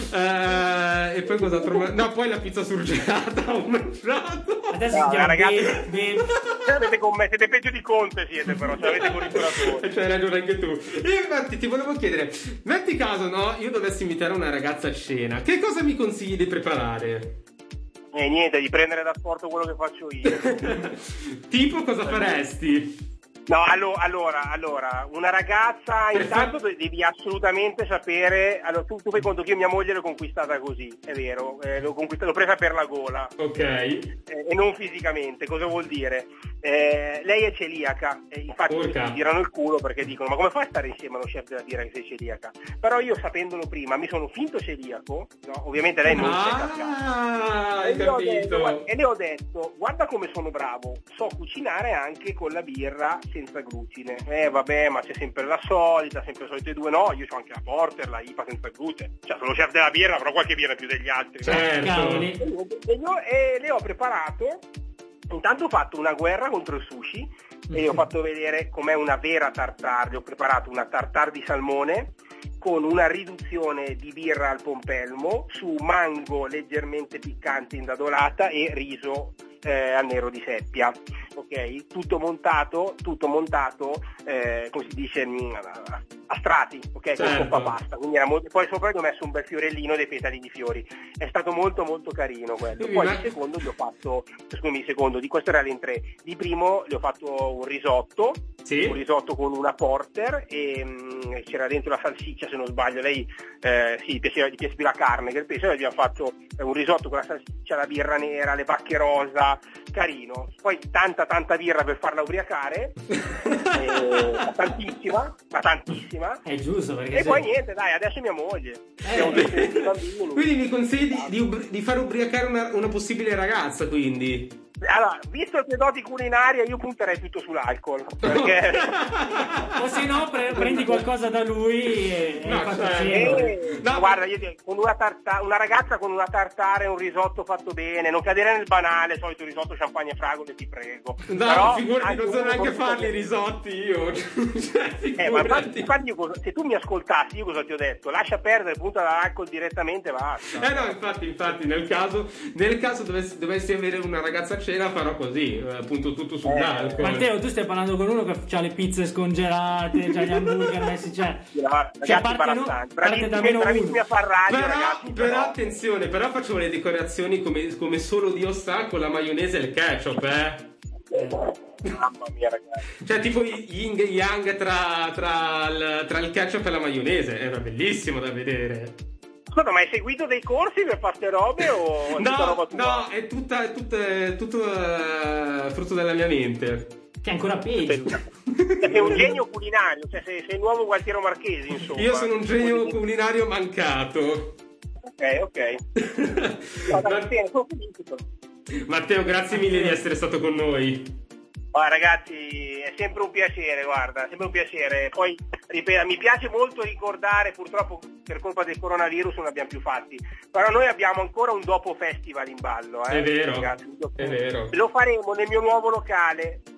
Eh, e poi cos'altro? ma- No, poi la pizza surgelata ho mangiato. Adesso No, andiamo ragazzi, bene, bene. Ce l'avete con me, siete peggio di Conte siete però, ce l'avete con i curatori. C'hai ragione anche tu. E infatti ti volevo chiedere, metti caso, no, io dovessi invitare una ragazza a cena, che cosa mi consigli di preparare? E niente, di prendere da sport quello che faccio io. Tipo cosa faresti? No, allo- allora, allora, una ragazza intanto de- devi assolutamente sapere, allora tu, tu fai conto che io mia moglie l'ho conquistata così, è vero, eh, l'ho, conquistata, l'ho presa per la gola. Ok. Eh, e non fisicamente, cosa vuol dire? Eh, lei è celiaca, e infatti Porca. mi girano il culo perché dicono ma come fai a stare insieme allo chef della birra che sei celiaca? Però io sapendolo prima mi sono finto celiaco, no? Ovviamente lei non si è cascata. Ah, hai E le, ho detto, capito. guarda- e le ho detto, guarda come sono bravo, so cucinare anche con la birra senza glutine. Eh vabbè, ma c'è sempre la solita, sempre le solite due, no, io ho anche la porter, la I P A senza glutine. Cioè sono chef della birra, però qualche birra più degli altri. no? Certo. Cavoli. E, io- e le ho preparato, intanto ho fatto una guerra contro il sushi e gli ho fatto vedere com'è una vera tartare, le ho preparato una tartare di salmone con una riduzione di birra al pompelmo su mango leggermente piccante indadolata e riso eh, al nero di seppia, ok? Tutto montato, tutto montato, eh, come si dice, mh, a, a strati, ok? Con Certo. coppa pasta, quindi era molto... poi sopra gli ho messo un bel fiorellino dei petali di fiori, è stato molto molto carino quello. Poi Ma- il secondo gli ho fatto, scusami, il secondo, di questo era in tre, di primo gli ho fatto un risotto, Sì. un risotto con una porter e mh, c'era dentro la salsiccia se non sbaglio, lei eh, sì, gli piaceva, gli piace più la carne che il pesce, noi abbiamo fatto eh, un risotto con la salsiccia, la birra nera, le bacche rosa, carino, poi tanta tanta birra per farla ubriacare, eh, ma tantissima, ma tantissima, È giusto perché e se- poi niente, dai, adesso è mia moglie, abbiamo due due bambini. Quindi mi consigli di, di ubri- di far ubriacare una, una possibile ragazza, quindi? Allora, visto le tue doti culinarie, io punterei tutto sull'alcol, perché... o se no pre- prendi qualcosa da lui e, e No, fate cioè, sempre. Eh, No, guarda, io ti- con una, tarta- una ragazza con una tartare e un risotto fatto bene, non cadere nel banale, solito risotto, champagne e fragole, ti prego. No, Però, figurati, anche non so uno neanche con- farli i risotti io. Cioè, Eh, ma infatti, figurati. infatti io cosa- se tu mi ascoltassi, io cosa ti ho detto? Lascia perdere, punta dall'alcol direttamente, basta. Eh no, infatti, infatti, nel caso, nel caso dovessi, dovessi avere una ragazza a cena farò così, eh, punto tutto sull'alcol. Matteo, tu stai parlando con uno che ha le pizze scongelate, c'ha gli hamburger messi, cioè, Ragazzi, cioè parte, no- imbarazzanti. parte da Bravissimi, meno bravissimi uno. a far radio, Però, ragazzi. però attenzione, però facciamo le decorazioni come, come solo Dio sa, con la maionese e il ketchup, eh. Mamma mia, ragazzi. Cioè tipo yin e yang tra, tra, il, tra il ketchup e la maionese, era bellissimo da vedere. Ascolta, ma hai seguito dei corsi per fare ste robe o è tutta roba No, tua? no, è tutta, è tutta, è tutto eh, frutto della mia mente. Che è ancora peggio. Sei un genio culinario, cioè sei, sei il nuovo Gualtiero Marchesi, insomma. Io sono un genio culinario mancato. Ok, ok. No, dai, bene, sono felice, però. Matteo, grazie mille di essere stato con noi. Ah, ragazzi, è sempre un piacere, guarda, è sempre un piacere. Poi, ripeto, mi piace molto ricordare, purtroppo per colpa del coronavirus non abbiamo più fatti, però noi abbiamo ancora un dopo festival in ballo. Eh, È vero, ragazzi. è vero. Lo faremo nel mio nuovo locale,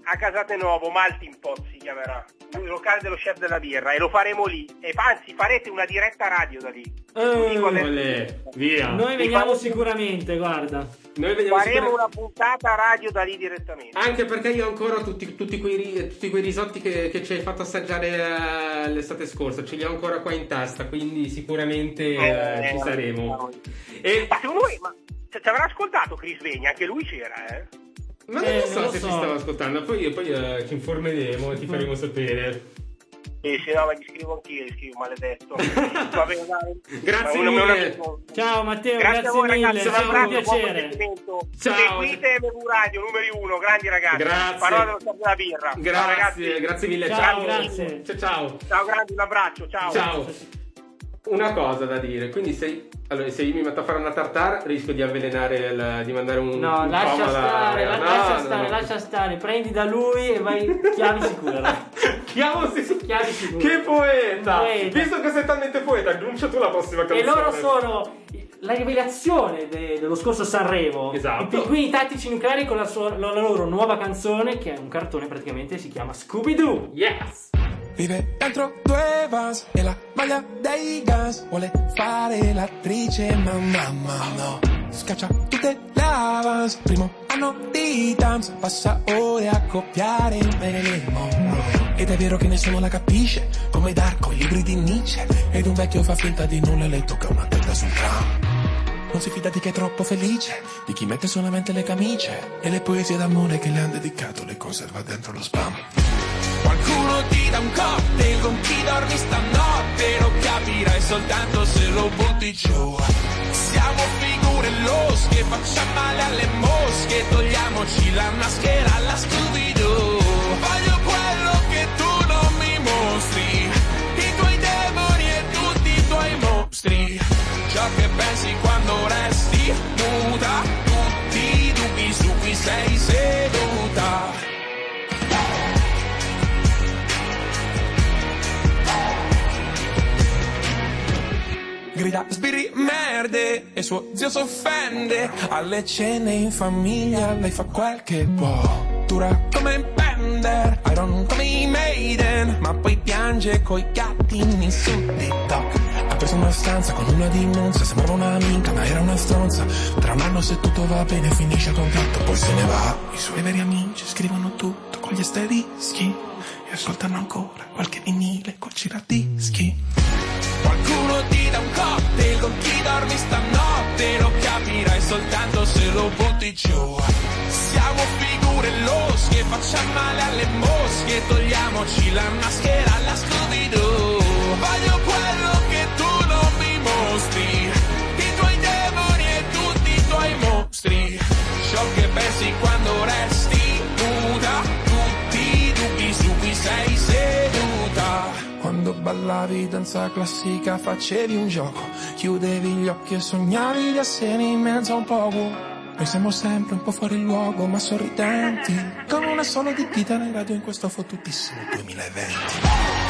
a Casatenovo, Maltin Pot si chiamerà, il locale dello chef della birra, e lo faremo lì, e anzi farete una diretta radio da lì. Eh, Olè, via. Noi veniamo sicuramente, guarda. Noi veniamo faremo sicuramente... una puntata radio da lì direttamente. Anche perché io ancora tutti, tutti, quei, ri- tutti quei risotti che, che ci hai fatto assaggiare eh, l'estate scorsa, ce li ho ancora qua in testa, quindi sicuramente eh, eh, ci eh, saremo. eh, E... Ma secondo voi, ma ci avrà ascoltato Chris Vegna? Anche lui c'era, eh? Ma non Eh, lo so non lo se so. ci stava ascoltando, poi, poi eh, ci informeremo e ti faremo sapere. Sì, sì, no, ma gli scrivo anch'io, gli scrivo maledetto. Va bene, dai. Grazie Ma uno- mille. uno- Ciao Matteo, Grazie, grazie, a voi mille, ragazzi, è un stato un abbraccio, buon piacere. proseguimento. Ciao. Seguite M V Radio numeri uno, grandi ragazzi. Grazie. Parola dello stato della birra. Ciao, Grazie, ragazzi. grazie mille. Ciao, Ciao, grazie. Ciao, ciao. Ciao grandi, un abbraccio, ciao. Ciao. Una cosa da dire, quindi se, allora, se io mi metto a fare una tartare rischio di avvelenare, il, di mandare un No, un lascia uomo alla- stare, la- no, lascia no, stare, no. lascia stare. Prendi da lui e vai chiavi sicura. Chiamo se- Chiavi sicura. Che poeta! Poeta. Visto che sei talmente poeta, aggiungi tu la prossima E canzone. loro sono la rivelazione de- dello scorso Sanremo. Esatto. I pinguini tattici nucleari con la, sua- la loro nuova canzone, che è un cartone praticamente, si chiama Scooby-Doo. Yes! Vive dentro due vans e la maglia dei Guns. Vuole fare l'attrice ma mamma no. Scaccia tutte le avance. Primo anno di dance. Passa ore a copiare Marilyn Monroe. Ed è vero che nessuno la capisce, come Darko, i libri di Nietzsche. Ed un vecchio fa finta di nulla e le tocca una testa sul tram. Non si fida di chi è troppo felice, di chi mette solamente le camicie. E le poesie d'amore che le han dedicato le conserva dentro lo spam. Qualcuno ti dà un cocktail con chi dormi stanotte. Lo capirai soltanto se lo butti giù. Siamo figure losche, facciamo male alle mosche. Togliamoci la maschera alla Scooby-Doo. Voglio quello che tu non mi mostri, i tuoi demoni e tutti i tuoi mostri. Ciò che pensi quando resti muta, tutti i dubbi su cui sei seduta. Grida sbirri merde e suo zio s'offende. Alle cene in famiglia lei fa quel che può. Dura come Bender, Iron come i Maiden, ma poi piange coi gattini su TikTok. Ha preso una stanza con una dimonza, sembrava una minca ma era una stronza. Tra un anno se tutto va bene finisce il contratto, poi se ne va. I suoi veri amici scrivono tutto con gli asterischi e ascoltano ancora qualche vinile col giradischi. Qualcuno ti dà un cocktail con chi dormi stanotte. Lo capirai soltanto se lo butti giù. Siamo figure losche, facciamo male alle mosche. Togliamoci la maschera alla Scooby-Doo. Voglio quello che tu non mi mostri, i tuoi demoni e tutti i tuoi mostri. Ciò che pensi quando resti nuda, tutti i dubbi su cui sei seduta. Quando ballavi danza classica facevi un gioco, chiudevi gli occhi e sognavi di essere in mezzo a un poco. Noi siamo sempre un po' fuori luogo ma sorridenti, con una sola di dita nel radio in questo fottutissimo duemilaventi.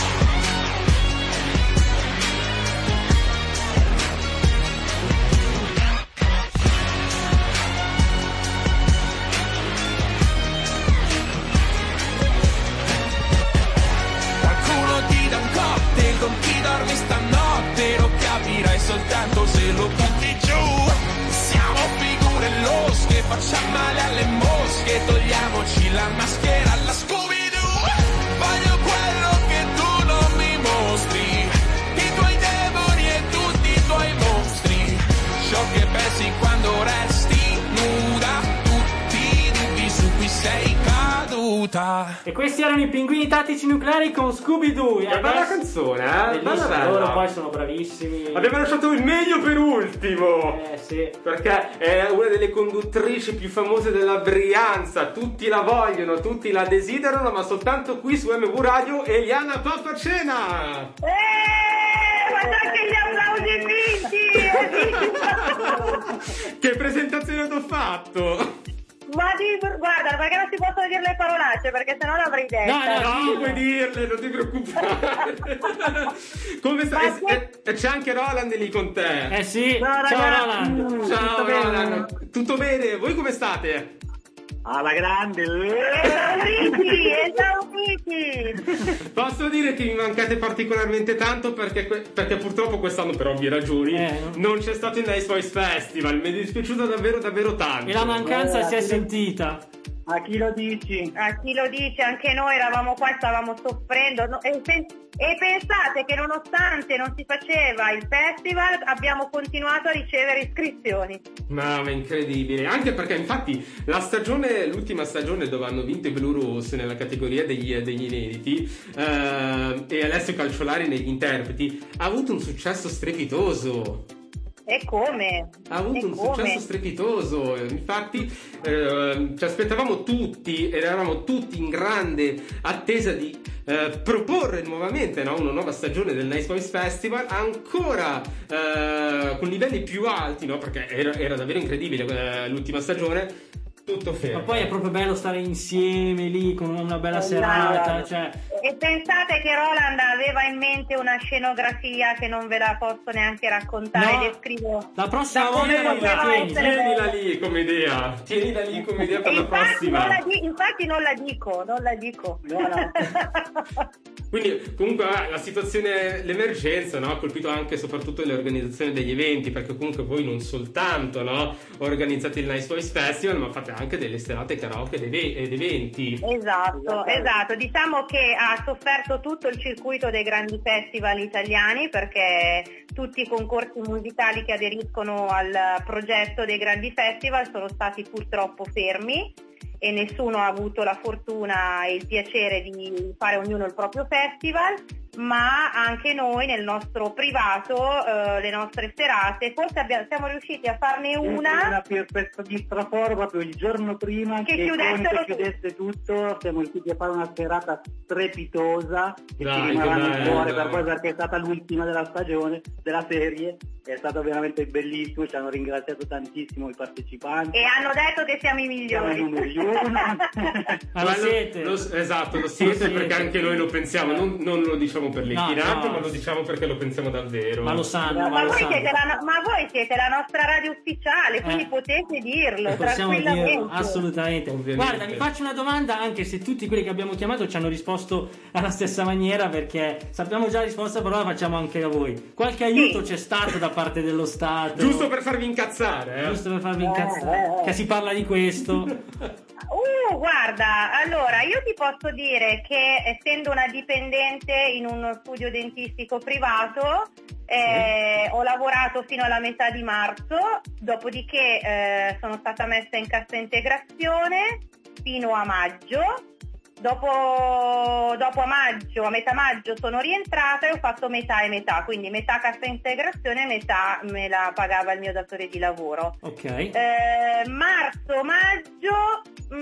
Con chi dormi stanotte lo capirai soltanto se lo butti giù. Siamo figure losche, facciamo male alle mosche. Togliamoci la maschera alla Scooby-Doo. Voglio quello che tu non mi mostri, i tuoi demoni e tutti i tuoi mostri. Ciò che pensi quando resti nuda, tutti i dubbi su cui sei caduta. E questi erano i pinguini tattici nucleari con Scooby-Doo. Che bella canzone, eh? Bella, Bellissimo, bella. loro poi sono bravissimi. Abbiamo lasciato il meglio per ultimo. Eh sì. Perché è una delle conduttrici più famose della Brianza. Tutti la vogliono, tutti la desiderano, ma soltanto qui su M V Radio, Eliana Pappacena. Eh, guarda anche gli applausi finti. Che presentazione t'ho fatto? Ma di, guarda, perché non si possono dire le parolacce, perché sennò l'avrei detta. No, no, no, puoi dirle, non ti preoccupare. Come sta? E, e, e c'è anche Roland lì con te. Eh sì, no, ciao ragazzi, Roland. mm, Ciao tutto Roland. bene. Tutto bene? Voi come state? alla grande. Esauriti, esauriti. Posso dire che mi mancate particolarmente tanto perché, perché purtroppo quest'anno, per ovvie ragioni, eh, no? non c'è stato il Nice Voice Festival. Mi è dispiaciuto davvero davvero tanto. E la mancanza eh, si è sentita. A chi lo dici? A chi lo dice, anche noi eravamo qua, stavamo soffrendo no, e, e pensate che nonostante non si faceva il festival abbiamo continuato a ricevere iscrizioni. Ma, ma incredibile, anche perché infatti la stagione, l'ultima stagione dove hanno vinto i Blu Rossi nella categoria degli, degli inediti eh, e Alessio Calciolari negli interpreti ha avuto un successo strepitoso. E come? Ha avuto e un come? successo strepitoso, infatti eh, ci aspettavamo tutti, eravamo tutti in grande attesa di eh, proporre nuovamente no, una nuova stagione del Nice Voice Festival, ancora eh, con livelli più alti, no, perché era, era davvero incredibile eh, l'ultima stagione. Tutto fermo. Ma poi è proprio bello stare insieme lì con una bella serata, cioè... E pensate che Roland aveva in mente una scenografia che non ve la posso neanche raccontare, no, descrivo. La prossima volta tienila, tienila lì come idea, tienila lì come idea per la prossima. Non la di- infatti non la dico, non la dico. No, no. Quindi comunque la situazione, l'emergenza no, ha colpito anche e soprattutto le organizzazioni degli eventi, perché comunque voi non soltanto no, organizzate il Nice Voice Festival, ma fate anche delle serate karaoke ed eventi. Esatto, esatto. Diciamo che ha sofferto tutto il circuito dei grandi festival italiani, perché tutti i concorsi musicali che aderiscono al progetto dei grandi festival sono stati purtroppo fermi e nessuno ha avuto la fortuna e il piacere di fare ognuno il proprio festival, ma anche noi nel nostro privato eh, le nostre serate forse abbiamo, siamo riusciti a farne una una perfetta di straforo proprio il giorno prima che, che chiudesse, chiudesse tutto. Siamo riusciti a fare una serata strepitosa che dai, ci rimarrà nel cuore dai. per poi perché è stata l'ultima della stagione, della serie. È stato veramente bellissimo, ci hanno ringraziato tantissimo i partecipanti e hanno detto che siamo i migliori. Siamo i numeri uno. Ma lo siete? Lo, esatto, lo siete, siete perché anche noi lo pensiamo, non, non lo diciamo per No, l'intirato, no. ma lo diciamo perché lo pensiamo davvero. Ma lo sanno, Ma, ma lo voi sanno. siete la, ma voi siete la nostra radio ufficiale, quindi Eh. potete dirlo Possiamo tranquillamente. dirlo, assolutamente. Ovviamente. Guarda, vi faccio una domanda, anche se tutti quelli che abbiamo chiamato ci hanno risposto alla stessa maniera, perché sappiamo già la risposta, però la facciamo anche a voi. Qualche aiuto c'è stato da parte dello Stato? Giusto per farvi incazzare, eh? Giusto per farvi incazzare, che si parla di questo. Uh, guarda, allora io ti posso dire che essendo una dipendente in uno studio dentistico privato eh, ho lavorato fino alla metà di marzo, dopodiché eh, sono stata messa in cassa integrazione fino a maggio. Dopo, dopo a maggio, a metà maggio sono rientrata e ho fatto metà e metà, quindi metà cassa integrazione e metà me la pagava il mio datore di lavoro. Ok. Eh, marzo, maggio,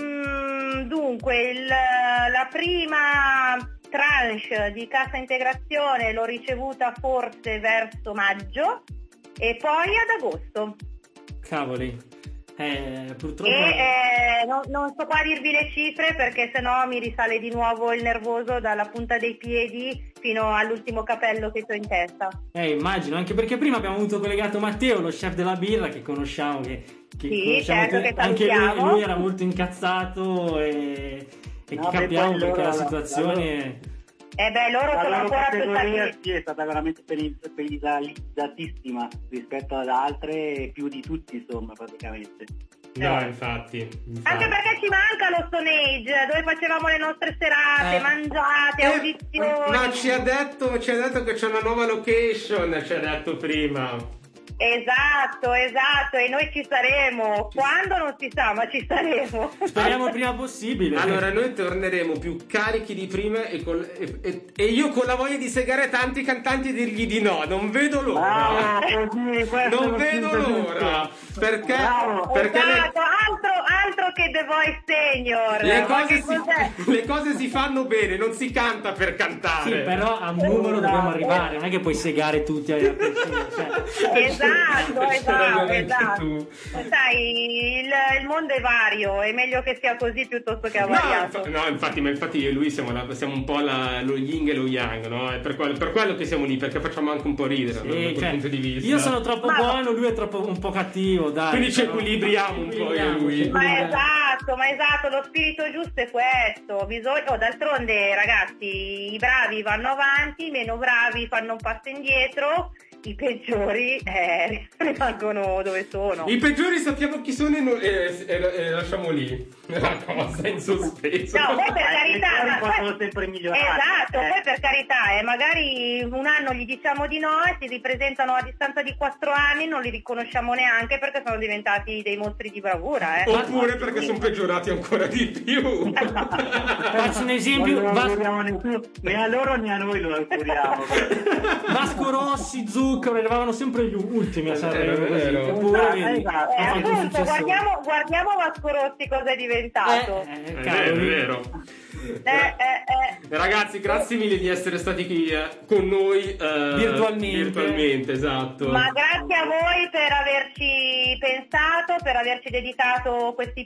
mh, dunque il, la prima tranche di cassa integrazione l'ho ricevuta forse verso maggio e poi ad agosto. Cavoli. Eh, purtroppo E eh, non, non so qua dirvi le cifre perché sennò mi risale di nuovo il nervoso dalla punta dei piedi fino all'ultimo capello che ho in testa. Eh, immagino, anche perché prima abbiamo avuto collegato Matteo, lo chef della birra, che conosciamo, che, che Sì, conosciamo certo, tutti. che Anche lui, salutiamo. lui era molto incazzato e, e No, beh, capiamo poi perché loro- la situazione... Eh beh, loro La sono loro ancora categoria aspettati. sì, è stata veramente penalizzatissima rispetto ad altre, più di tutti insomma praticamente. No, infatti, infatti. Anche perché ci manca lo Stone Age, dove facevamo le nostre serate, Eh. mangiate, Eh, audizioni. ma ci ha detto, ci ha detto che c'è una nuova location, ci ha detto prima. Esatto, esatto, e noi ci saremo. Quando non si sa, ma ci saremo. Speriamo il prima possibile. Allora, noi torneremo più carichi di prima e, col- e- e- e io con la voglia di segare tanti cantanti e dirgli di no. Non vedo l'ora. Ah, così, questo non lo vedo sento l'ora. Perché, Bravo. perché le, Esatto, altro, altro che The Voice Senior. le Ma cose che si, cos'è? le cose si fanno bene, non si canta per Sì, cantare. però a un numero dobbiamo arrivare, non è che puoi segare tutti a prescindere, cioè. Esatto, esatto, Anche esatto. tu. Sai, il, il mondo è vario, è meglio che sia così piuttosto che No, avariato. infa- no, infatti, ma infatti io e lui siamo, la- siamo un po' la- lo yin e lo yang, no? È per quello, per quello che siamo lì, perché facciamo anche un po' ridere Sì, no? da quel cioè, punto di vista. io sono troppo Ma- buono, lui è troppo un po' cattivo, dai. Quindi ci però- equilibriamo un po' io e lui. Ma esatto, esatto, ma esatto, lo spirito giusto è questo. Bisogna, oh, d'altronde ragazzi, i bravi vanno avanti, i meno bravi fanno un passo indietro, i peggiori eh, rimangono dove sono. I peggiori sappiamo chi sono e, no, e, e, e lasciamo lì la cosa in sospeso. No, poi per carità, ma possono poi, sempre migliorare. esatto, eh. poi per carità, eh, magari un anno gli diciamo di no e si ripresentano a distanza di quattro anni, non li riconosciamo neanche perché sono diventati dei mostri di bravura. Eh. Oppure perché sono peggiorati ancora di più. Faccio un esempio. Non lo Vas- auguriamo nessuno, né a loro né a noi lo auguriamo. Vasco Rossi, Zucchero, eravamo sempre gli ultimi a Sanremo. È vero. Così. Eppure, Eh, vedi, esatto. Eh, ha fatto un appunto, successo. guardiamo, guardiamo Vasco Rossi cosa è diventato. Eh, eh, È cavoli. vero, è vero. Eh, eh, eh. Ragazzi, grazie mille di essere stati qui eh, con noi eh, Virtualmente. virtualmente, esatto. Ma grazie a voi per averci pensato, per averci dedicato questi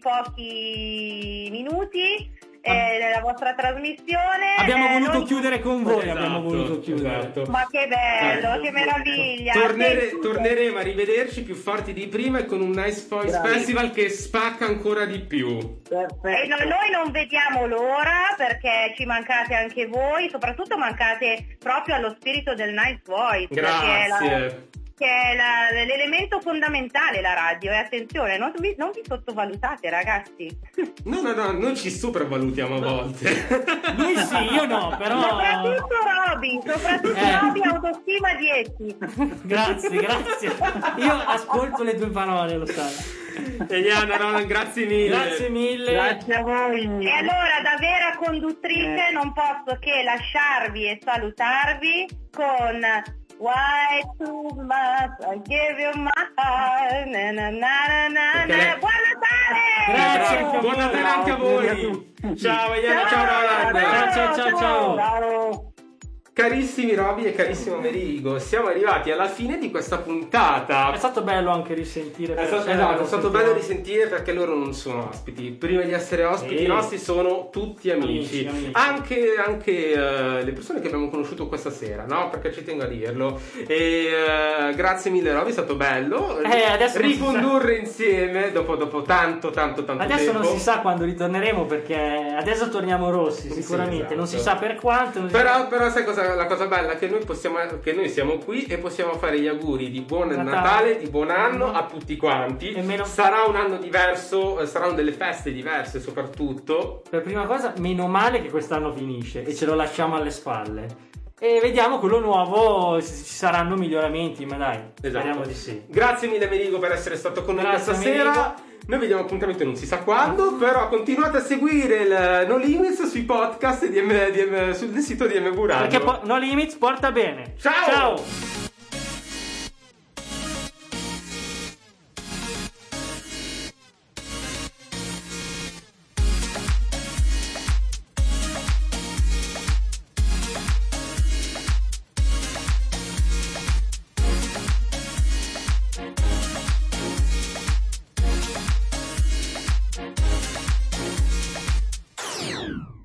pochi minuti eh, della vostra trasmissione. Abbiamo Eh, voluto non- chiudere con voi, Esatto, abbiamo voluto chiudere. esatto. Ma che bello, Eh. che meraviglia. Tornere- Sì. torneremo a rivederci più forti di prima e con un Nice Voice Bravi. Festival che spacca ancora di più. Perfetto. E no- noi non vediamo l'ora perché ci mancate anche voi, soprattutto mancate proprio allo spirito del Nice Voice. Che è, la- Grazie. che è la- l'elemento fondamentale la radio. E attenzione, non vi, non vi sottovalutate ragazzi. No, no, no, noi ci sopravvalutiamo a volte. Lui sì, io no, però. Soprattutto Roby, soprattutto Eh. Roby, autostima dieci. Grazie, grazie. Io ascolto le tue parole, lo sai. Eliana, Roland, grazie mille. Grazie mille. Grazie a voi. E allora, da vera conduttrice, Eh. non posso che lasciarvi e salutarvi con Why too much? I give you my heart. Na, na, na, na, na, Perché na. lei- Buon Natale! Grazie. Bravo. Buon Natale anche a voi. Ciao Eliana, ciao Roland. Ciao, ciao, ciao, ciao. Ciao. Carissimi Roby e carissimo Merigo, siamo arrivati alla fine di questa puntata. È stato bello anche risentire. È stato, esatto, è stato bello risentire perché loro non sono ospiti. Prima di essere ospiti Sì. nostri sono tutti amici. Amici, amici. Anche, anche eh, le persone che abbiamo conosciuto questa sera, no? Perché ci tengo a dirlo. E eh, grazie mille Roby, è stato bello. Eh, adesso non si ricondurre insieme dopo, dopo tanto, tanto, tanto Adesso tempo. non si sa quando ritorneremo perché adesso torniamo rossi Sì, sicuramente, esatto. non si sa per quanto. Non si Però, sa- però sai cosa, la cosa bella? Che noi, possiamo, che noi siamo qui e possiamo fare gli auguri di buon Natale, Natale. di buon anno a tutti quanti. E meno- Sarà un anno diverso, eh, saranno delle feste diverse soprattutto. Per prima cosa, meno male che quest'anno finisce e ce lo lasciamo alle spalle. E vediamo quello nuovo, se ci saranno miglioramenti, ma dai, speriamo di sì. Grazie mille Merigo per essere stato con noi Grazie, questa sera. Merigo. Noi vediamo appuntamento non si sa quando, però continuate a seguire il No Limits sui podcast di M, di M, sul sito di M V Radio. Perché po- No Limits porta bene. Ciao! Ciao! Thank you.